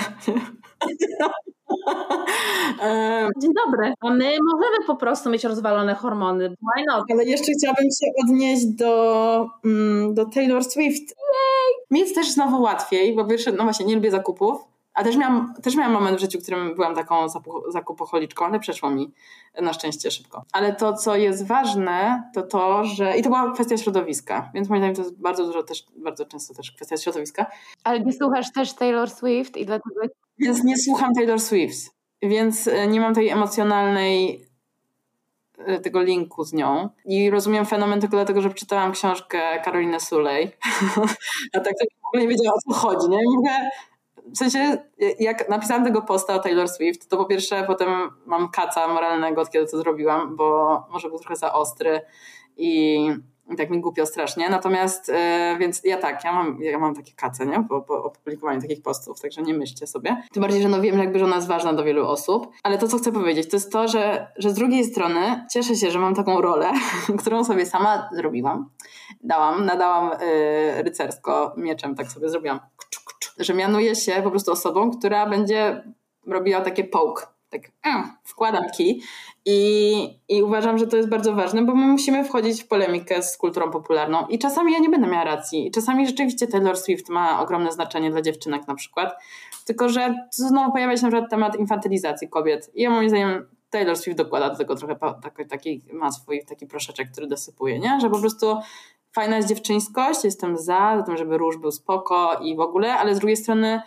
Dzień dobry. A my możemy po prostu mieć rozwalone hormony. Why not? Ale jeszcze chciałabym się odnieść do, do Taylor Swift. Jej! Mi jest też znowu łatwiej, bo wiesz, no właśnie nie lubię zakupów. A też miałam, też miałam moment w życiu, w którym byłam taką zakupocholiczką, ale przeszło mi na szczęście szybko. Ale to, co jest ważne, to to, że... I to była kwestia środowiska, więc moim zdaniem to jest bardzo dużo też, bardzo często też kwestia środowiska. Ale nie słuchasz też Taylor Swift i dlatego... Więc nie słucham Taylor Swift, więc nie mam tej emocjonalnej tego linku z nią. I rozumiem fenomen tylko dlatego, że przeczytałam książkę Karoliny Sulej. A tak w ogóle nie wiedziałam, o co chodzi, nie? I mówię, w sensie, jak napisałam tego posta o Taylor Swift, to po pierwsze potem mam kaca moralnego, od kiedy to zrobiłam, bo może był trochę za ostry i, i tak mi głupio strasznie. Natomiast, yy, więc ja tak, ja mam, ja mam takie kace, nie? Po, po opublikowaniu takich postów, także nie myślcie sobie. Tym bardziej, że no wiem jakby, że ona jest ważna do wielu osób. Ale to, co chcę powiedzieć, to jest to, że, że z drugiej strony cieszę się, że mam taką rolę, którą sobie sama zrobiłam. Dałam, nadałam yy, rycersko mieczem, tak sobie zrobiłam. Że mianuję się po prostu osobą, która będzie robiła takie poke, tak mm, wkładam kij i, i uważam, że to jest bardzo ważne, bo my musimy wchodzić w polemikę z kulturą popularną i czasami ja nie będę miała racji i czasami rzeczywiście Taylor Swift ma ogromne znaczenie dla dziewczynek na przykład, tylko że znowu pojawia się na przykład temat infantylizacji kobiet i ja moim zdaniem Taylor Swift dokłada do tego trochę taki, taki ma swój taki proszeczek, który dosypuje, nie? Że po prostu fajna jest dziewczyńskość, jestem za, za tym, żeby róż był spoko i w ogóle, ale z drugiej strony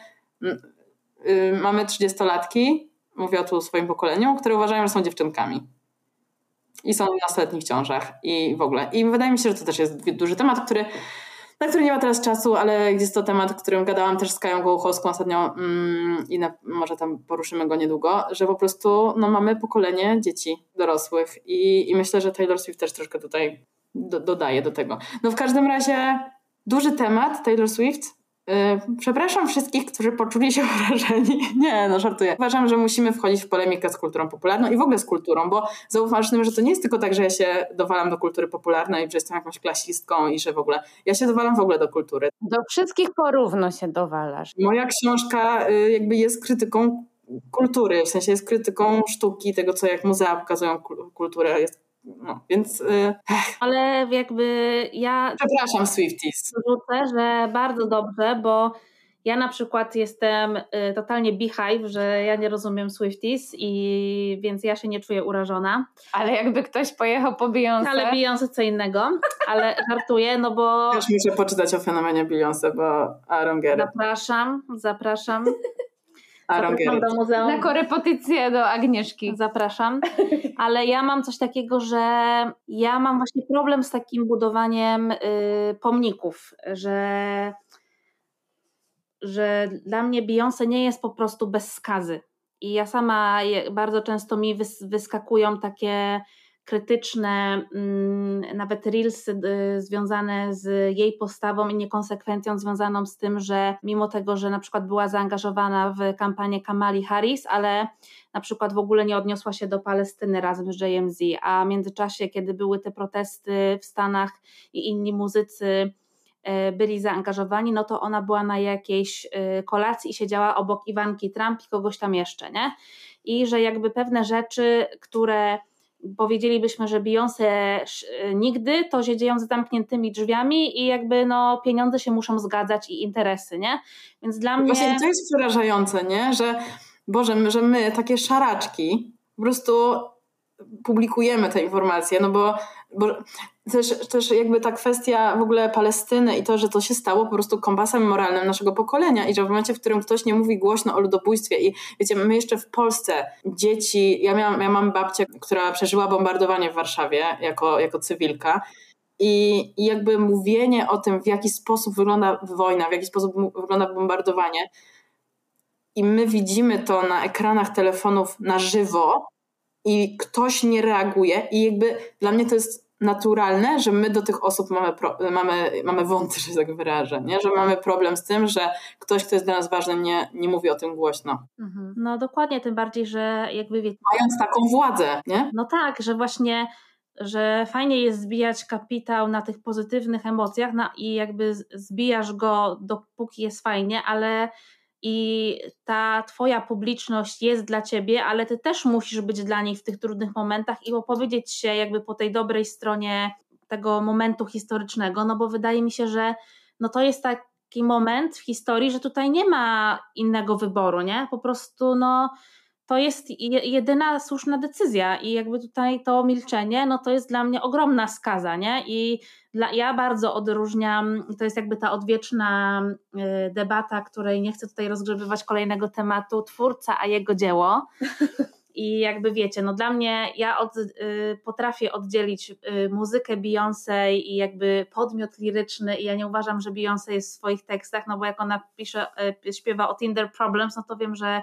yy, mamy trzydziestolatki, mówię o tu o swoim pokoleniu, które uważają, że są dziewczynkami i są w nastoletnich ciążach i w ogóle. I wydaje mi się, że to też jest duży temat, który, na który nie ma teraz czasu, ale jest to temat, o którym gadałam też z Kają Gołuchowską ostatnio mm, i na, może tam poruszymy go niedługo, że po prostu no, mamy pokolenie dzieci dorosłych i, i myślę, że Taylor Swift też troszkę tutaj Do, dodaję do tego. No w każdym razie duży temat Taylor Swift. Yy, przepraszam wszystkich, którzy poczuli się urażeni. Nie, no żartuję. Uważam, że musimy wchodzić w polemikę z kulturą popularną i w ogóle z kulturą, bo zauważmy, że to nie jest tylko tak, że ja się dowalam do kultury popularnej, że jestem jakąś klasistką i że w ogóle ja się dowalam w ogóle do kultury. Do wszystkich porówno się dowalasz. Moja książka yy, jakby jest krytyką kultury, w sensie jest krytyką sztuki, tego co jak muzea pokazują kulturę, jest No, więc... Yy... Ale jakby ja... Przepraszam, Swifties. Rzucę, że bardzo dobrze, bo ja na przykład jestem y, totalnie beehive, że ja nie rozumiem Swifties i więc ja się nie czuję urażona. Ale jakby ktoś pojechał po Beyoncé... Ale Beyoncé co innego, ale żartuję, no bo... Też muszę poczytać o fenomenie Beyoncé, bo I don't get it. Zapraszam, zapraszam. Zapraszam do muzeum. Na korepetycję do Agnieszki. Zapraszam. Ale ja mam coś takiego, że ja mam właśnie problem z takim budowaniem y, pomników, że, że dla mnie Beyoncé nie jest po prostu bez skazy. I ja sama bardzo często mi wys, wyskakują takie krytyczne, nawet reelsy związane z jej postawą i niekonsekwencją związaną z tym, że mimo tego, że na przykład była zaangażowana w kampanię Kamali Harris, ale na przykład w ogóle nie odniosła się do Palestyny razem z J M Z, a w międzyczasie, kiedy były te protesty w Stanach i inni muzycy byli zaangażowani, no to ona była na jakiejś kolacji i siedziała obok Iwanki Trump i kogoś tam jeszcze, nie? I że jakby pewne rzeczy, które powiedzielibyśmy, że Beyoncé nigdy, to się dzieją za zamkniętymi drzwiami i jakby no pieniądze się muszą zgadzać i interesy, nie? Więc dla mnie... Właśnie to jest przerażające, nie? Że Boże, że my takie szaraczki po prostu publikujemy te informacje, no bo, bo też, też jakby ta kwestia w ogóle Palestyny i to, że to się stało po prostu kompasem moralnym naszego pokolenia i że w momencie, w którym ktoś nie mówi głośno o ludobójstwie i wiecie, my jeszcze w Polsce dzieci, ja, miałam, ja mam babcię, która przeżyła bombardowanie w Warszawie jako, jako cywilka i, i jakby mówienie o tym, w jaki sposób wygląda wojna, w jaki sposób wygląda bombardowanie i my widzimy to na ekranach telefonów na żywo i ktoś nie reaguje i jakby dla mnie to jest naturalne, że my do tych osób mamy, pro, mamy, mamy wąty, że tak wyrażę, nie? Że mamy problem z tym, że ktoś, kto jest dla nas ważny, nie, nie mówi o tym głośno. Mhm. No dokładnie, tym bardziej, że jakby wiecie... Mając taką władzę, nie? No tak, że właśnie, że fajnie jest zbijać kapitał na tych pozytywnych emocjach na, i jakby zbijasz go dopóki jest fajnie, ale i ta twoja publiczność jest dla ciebie, ale ty też musisz być dla niej w tych trudnych momentach i opowiedzieć się jakby po tej dobrej stronie tego momentu historycznego, no bo wydaje mi się, że no to jest taki moment w historii, że tutaj nie ma innego wyboru, nie? Po prostu no to jest jedyna słuszna decyzja i jakby tutaj to milczenie, no to jest dla mnie ogromna skaza, nie? I dla, ja bardzo odróżniam, to jest jakby ta odwieczna y, debata, której nie chcę tutaj rozgrzebywać kolejnego tematu, twórca a jego dzieło. I jakby wiecie, no dla mnie, ja od, y, potrafię oddzielić y, muzykę Beyoncé i jakby podmiot liryczny i ja nie uważam, że Beyoncé jest w swoich tekstach, no bo jak ona pisze, y, śpiewa o Tinder Problems, no to wiem, że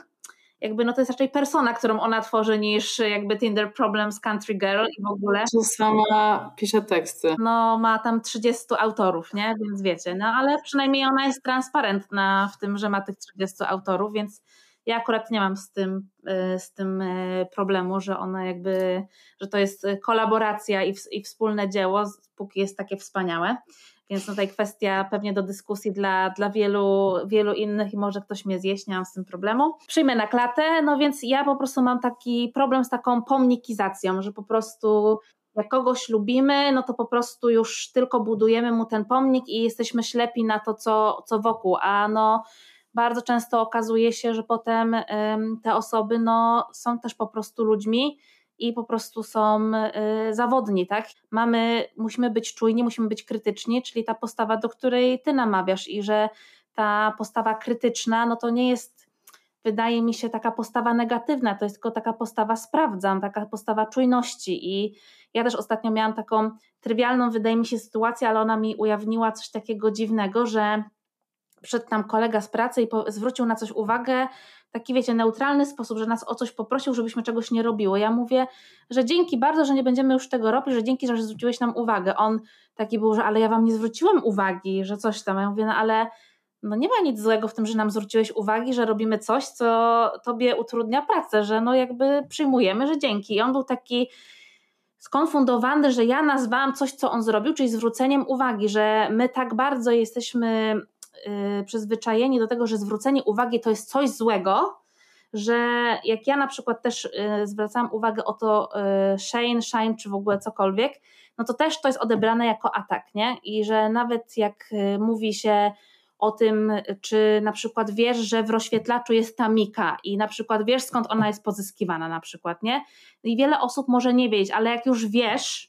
jakby no to jest raczej persona, którą ona tworzy niż jakby Tinder Problems, Country Girl i w ogóle. Czy sama pisze teksty. No ma tam trzydziestu autorów, nie? Więc wiecie, no ale przynajmniej ona jest transparentna w tym, że ma tych trzydziestu autorów, więc ja akurat nie mam z tym, z tym problemu, że ona jakby, że to jest kolaboracja i, w, i wspólne dzieło, póki jest takie wspaniałe. Więc tutaj kwestia pewnie do dyskusji dla, dla wielu, wielu innych i może ktoś mnie zjeść, nie mam z tym problemu. Przyjmę na klatę, no więc ja po prostu mam taki problem z taką pomnikizacją, że po prostu jak kogoś lubimy, no to po prostu już tylko budujemy mu ten pomnik i jesteśmy ślepi na to, co, co wokół, a no bardzo często okazuje się, że potem ym, te osoby no, są też po prostu ludźmi i po prostu są y, zawodni, tak? Mamy, musimy być czujni, musimy być krytyczni, czyli ta postawa, do której ty namawiasz i że ta postawa krytyczna, no to nie jest, wydaje mi się, taka postawa negatywna, to jest tylko taka postawa sprawdzam, taka postawa czujności i ja też ostatnio miałam taką trywialną, wydaje mi się, sytuację, ale ona mi ujawniła coś takiego dziwnego, że przyszedł tam kolega z pracy i po, zwrócił na coś uwagę, taki wiecie, neutralny sposób, że nas o coś poprosił, żebyśmy czegoś nie robiło. Ja mówię, że dzięki bardzo, że nie będziemy już tego robić, że dzięki, że zwróciłeś nam uwagę. On taki był, że ale ja wam nie zwróciłem uwagi, że coś tam. Ja mówię, no ale no nie ma nic złego w tym, że nam zwróciłeś uwagi, że robimy coś, co tobie utrudnia pracę, że no jakby przyjmujemy, że dzięki. I on był taki skonfundowany, że ja nazwałam coś, co on zrobił, czyli zwróceniem uwagi, że my tak bardzo jesteśmy Yy, przyzwyczajeni do tego, że zwrócenie uwagi to jest coś złego, że jak ja na przykład też yy, zwracam uwagę o to yy, shame, shame czy w ogóle cokolwiek, no to też to jest odebrane jako atak, nie? I że nawet jak yy, mówi się o tym, czy na przykład wiesz, że w rozświetlaczu jest ta Mika i na przykład wiesz, skąd ona jest pozyskiwana na przykład, nie? I wiele osób może nie wiedzieć, ale jak już wiesz,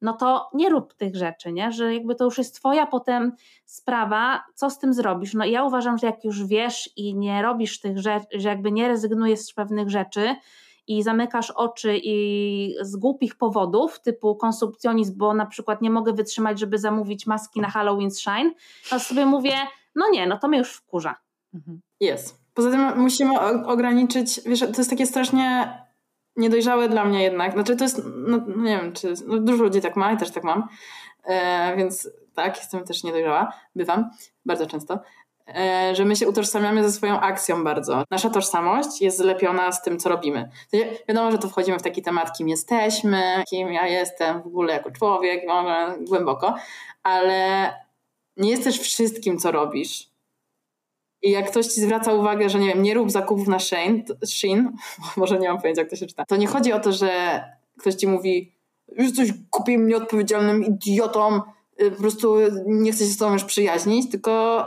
no to nie rób tych rzeczy, nie? Że jakby to już jest twoja potem sprawa, co z tym zrobisz. No i ja uważam, że jak już wiesz i nie robisz tych rzeczy, że jakby nie rezygnujesz z pewnych rzeczy i zamykasz oczy i z głupich powodów, typu konsumpcjonizm, bo na przykład nie mogę wytrzymać, żeby zamówić maski na Halloween Shine, to sobie mówię, no nie, no to mnie już wkurza. Jest. Poza tym musimy ograniczyć, wiesz, to jest takie strasznie niedojrzałe dla mnie jednak. Znaczy to jest, no nie wiem, czy no dużo ludzi tak ma i też tak mam, e, więc tak, jestem też niedojrzała, bywam bardzo często, e, że my się utożsamiamy ze swoją akcją bardzo. Nasza tożsamość jest zlepiona z tym, co robimy. To wiadomo, że to wchodzimy w taki temat, kim jesteśmy, kim ja jestem w ogóle jako człowiek, głęboko, ale nie jesteś wszystkim, co robisz. I jak ktoś ci zwraca uwagę, że nie wiem, nie rób zakupów na Shein, Shein, może nie mam pojęcia, jak to się czyta, to nie chodzi o to, że ktoś ci mówi, jesteś głupim, nieodpowiedzialnym idiotą, po prostu nie chcę się z tobą już przyjaźnić, tylko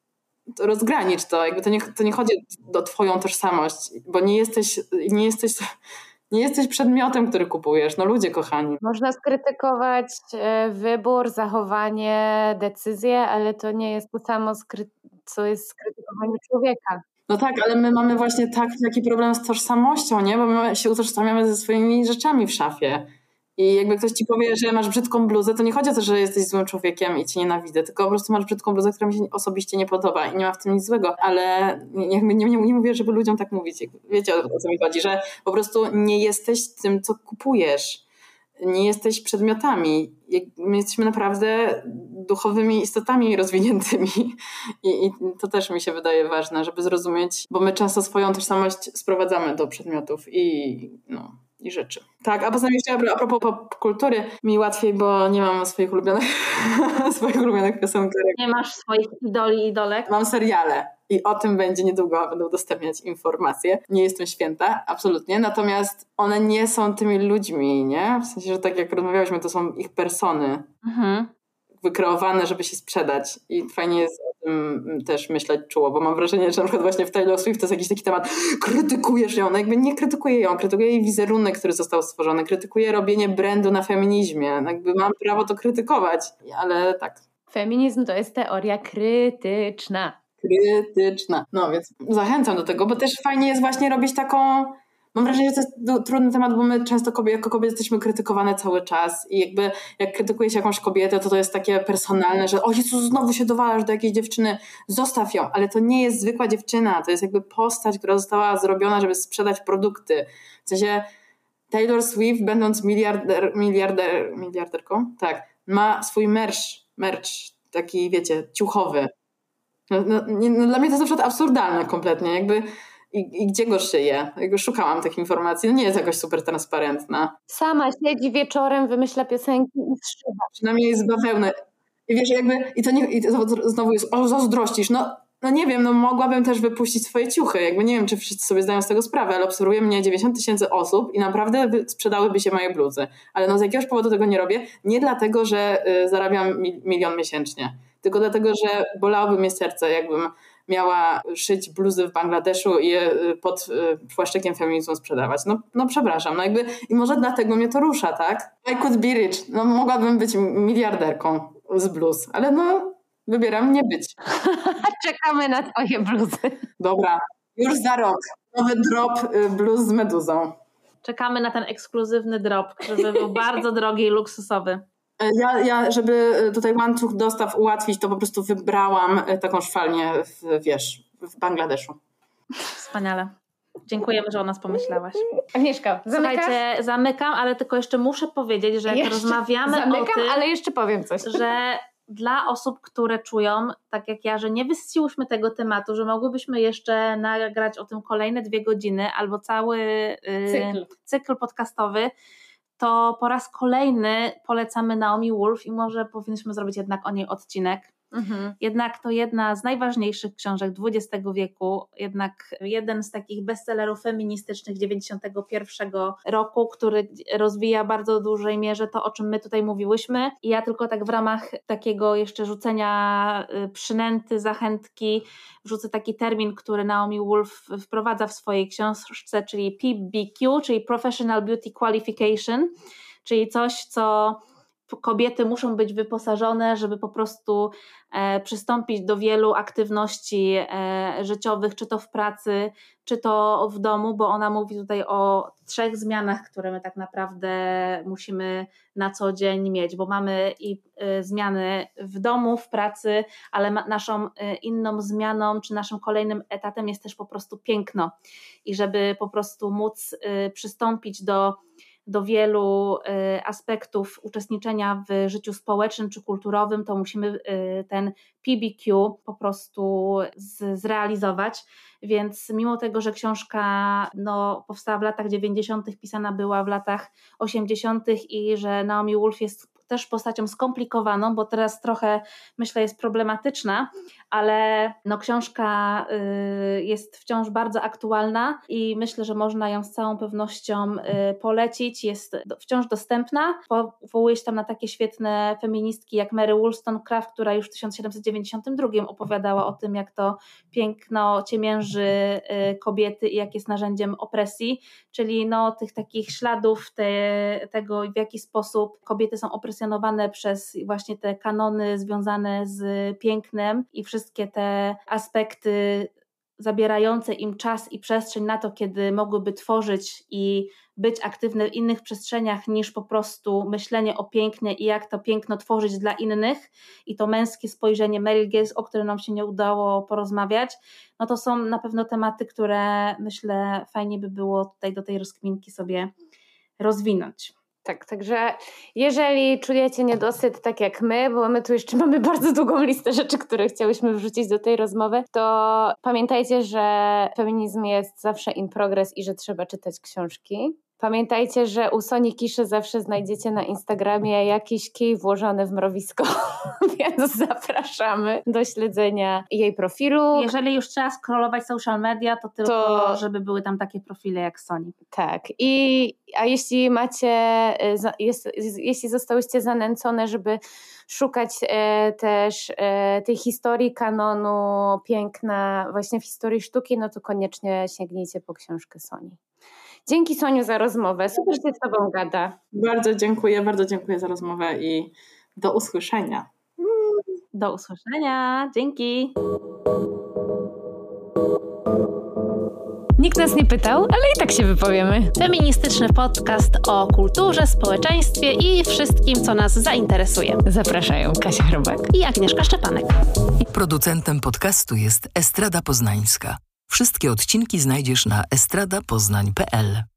to rozgranicz to. Jakby to, nie, to nie chodzi o twoją tożsamość, bo nie jesteś, nie jesteś, nie jesteś przedmiotem, który kupujesz. No ludzie kochani. Można skrytykować wybór, zachowanie, decyzje, ale to nie jest to samo, skry- co jest skrytykowanie człowieka. No tak, ale my mamy właśnie tak, taki problem z tożsamością, nie? Bo my się utożsamiamy ze swoimi rzeczami w szafie. I jakby ktoś ci powie, że masz brzydką bluzę, to nie chodzi o to, że jesteś złym człowiekiem i cię nienawidzę, tylko po prostu masz brzydką bluzę, która mi się osobiście nie podoba i nie ma w tym nic złego, ale nie, nie, nie, nie mówię, żeby ludziom tak mówić. Wiecie, o co mi chodzi, że po prostu nie jesteś tym, co kupujesz. Nie jesteś przedmiotami. My jesteśmy naprawdę duchowymi istotami rozwiniętymi I, i to też mi się wydaje ważne, żeby zrozumieć, bo my często swoją tożsamość sprowadzamy do przedmiotów i no i rzeczy. Tak, a poza tym jeszcze a propos popkultury, mi łatwiej, bo nie mam swoich ulubionych swoich ulubionych piosenkarek. Nie masz swoich idoli i idolek? Mam seriale i o tym będzie niedługo, będę udostępniać informacje. Nie jestem święta, absolutnie, natomiast one nie są tymi ludźmi, nie? W sensie, że tak jak rozmawiałyśmy, to są ich persony. Mhm. Wykreowane, żeby się sprzedać i fajnie jest o tym też myśleć czuło, bo mam wrażenie, że na przykład właśnie w Taylor Swift to jest jakiś taki temat, krytykujesz ją, no jakby nie krytykuję ją, krytykuję jej wizerunek, który został stworzony, krytykuję robienie brandu na feminizmie, no jakby mam prawo to krytykować, ale tak. Feminizm to jest teoria krytyczna. Krytyczna. No więc zachęcam do tego, bo też fajnie jest właśnie robić taką. Mam wrażenie, że to jest trudny temat, bo my często kobiety, jako kobiety jesteśmy krytykowane cały czas i jakby jak krytykuje się jakąś kobietę, to to jest takie personalne, że o Jezu, znowu się dowalasz do jakiejś dziewczyny, zostaw ją, ale to nie jest zwykła dziewczyna, to jest jakby postać, która została zrobiona, żeby sprzedać produkty. W sensie Taylor Swift, będąc miliarder, miliarder, miliarderką, tak, ma swój merch, merch, taki wiecie, ciuchowy. No, no, nie, no dla mnie to jest na przykład absurdalne kompletnie, jakby I, I gdzie go szyje? Jakby szukałam tych informacji. No nie jest jakoś super transparentna. Sama siedzi wieczorem, wymyśla piosenki i szywa. Przynajmniej jest bawełnę. I wiesz, jakby, i to nie, i to znowu jest, o, zazdrościsz. No, no nie wiem, no mogłabym też wypuścić swoje ciuchy. Jakby nie wiem, czy wszyscy sobie zdają z tego sprawę, ale obserwuje mnie dziewięćdziesiąt tysięcy osób i naprawdę sprzedałyby się moje bluzy. Ale no z jakiegoś powodu tego nie robię. Nie dlatego, że y, zarabiam mi, milion miesięcznie. Tylko dlatego, że bolałoby mnie serce, jakbym miała szyć bluzy w Bangladeszu i je pod płaszczykiem feminizmu sprzedawać. No, no przepraszam, no jakby i może dlatego mnie to rusza, tak? I could be rich. No mogłabym być miliarderką z bluz, ale no wybieram nie być. Czekamy na twoje bluzy. Dobra, już za rok. Nowy drop bluz z meduzą. Czekamy na ten ekskluzywny drop, żeby był bardzo drogi i luksusowy. Ja, ja, żeby tutaj łańcuch dostaw ułatwić, to po prostu wybrałam taką szwalnię w, wiesz, w Bangladeszu. Wspaniale. Dziękujemy, że o nas pomyślałaś. Agnieszka, zamykasz? Słuchajcie, zamykam, ale tylko jeszcze muszę powiedzieć, że jak jeszcze rozmawiamy zamykam, o tym, ale jeszcze powiem coś. że dla osób, które czują, tak jak ja, że nie wysyciłyśmy tego tematu, że mogłybyśmy jeszcze nagrać o tym kolejne dwie godziny albo cały yy, cykl. cykl podcastowy, to po raz kolejny polecamy Naomi Wolf i może powinniśmy zrobić jednak o niej odcinek. Mhm. Jednak to jedna z najważniejszych książek dwudziestego wieku, jednak jeden z takich bestsellerów feministycznych dziewięćdziesiątego pierwszego roku, który rozwija w bardzo dużej mierze to, o czym my tutaj mówiłyśmy. I ja tylko tak w ramach takiego jeszcze rzucenia przynęty, zachętki wrzucę taki termin, który Naomi Wolf wprowadza w swojej książce, czyli P B Q, czyli Professional Beauty Qualification, czyli coś, co kobiety muszą być wyposażone, żeby po prostu e, przystąpić do wielu aktywności e, życiowych, czy to w pracy, czy to w domu, bo ona mówi tutaj o trzech zmianach, które my tak naprawdę musimy na co dzień mieć, bo mamy i e, zmiany w domu, w pracy, ale ma, naszą e, inną zmianą, czy naszym kolejnym etatem jest też po prostu piękno i żeby po prostu móc e, przystąpić do do wielu aspektów uczestniczenia w życiu społecznym czy kulturowym, to musimy ten P B Q po prostu z, zrealizować. Więc mimo tego, że książka no, powstała w latach dziewięćdziesiątych, pisana była w latach osiemdziesiątych i że Naomi Wolf jest też postacią skomplikowaną, bo teraz trochę myślę jest problematyczna, ale no, książka y, jest wciąż bardzo aktualna i myślę, że można ją z całą pewnością y, polecić, jest do, wciąż dostępna. Powołuje się tam na takie świetne feministki jak Mary Wollstonecraft, która już w tysiąc siedemset dziewięćdziesiątym drugim opowiadała o tym, jak to piękno ciemięży y, kobiety i jak jest narzędziem opresji, czyli no, tych takich śladów te, tego, w jaki sposób kobiety są opresyjne przez właśnie te kanony związane z pięknem i wszystkie te aspekty zabierające im czas i przestrzeń na to, kiedy mogłyby tworzyć i być aktywne w innych przestrzeniach niż po prostu myślenie o pięknie i jak to piękno tworzyć dla innych i to męskie spojrzenie Meryl Gaze, o którym nam się nie udało porozmawiać, no to są na pewno tematy, które myślę fajnie by było tutaj do tej rozkminki sobie rozwinąć. Tak, także jeżeli czujecie niedosyt tak jak my, bo my tu jeszcze mamy bardzo długą listę rzeczy, które chciałyśmy wrzucić do tej rozmowy, to pamiętajcie, że feminizm jest zawsze in progress i że trzeba czytać książki. Pamiętajcie, że u Soni Kiszy zawsze znajdziecie na Instagramie jakiś kij włożony w mrowisko, więc zapraszamy do śledzenia jej profilu. Jeżeli już trzeba scrollować social media, to tylko, to... żeby były tam takie profile jak Soni. Tak. I, a jeśli macie, jest, jeśli zostałyście zanęcone, żeby szukać e, też e, tej historii kanonu piękna właśnie w historii sztuki, no to koniecznie sięgnijcie po książkę Soni. Dzięki Soniu za rozmowę, super się z Tobą gada. Bardzo dziękuję, bardzo dziękuję za rozmowę i do usłyszenia. Do usłyszenia, dzięki. Nikt nas nie pytał, ale i tak się wypowiemy. Feministyczny podcast o kulturze, społeczeństwie i wszystkim, co nas zainteresuje. Zapraszają Kasia Chrobak i Agnieszka Szczepanek. Producentem podcastu jest Estrada Poznańska. Wszystkie odcinki znajdziesz na estrada poznań kropka p l.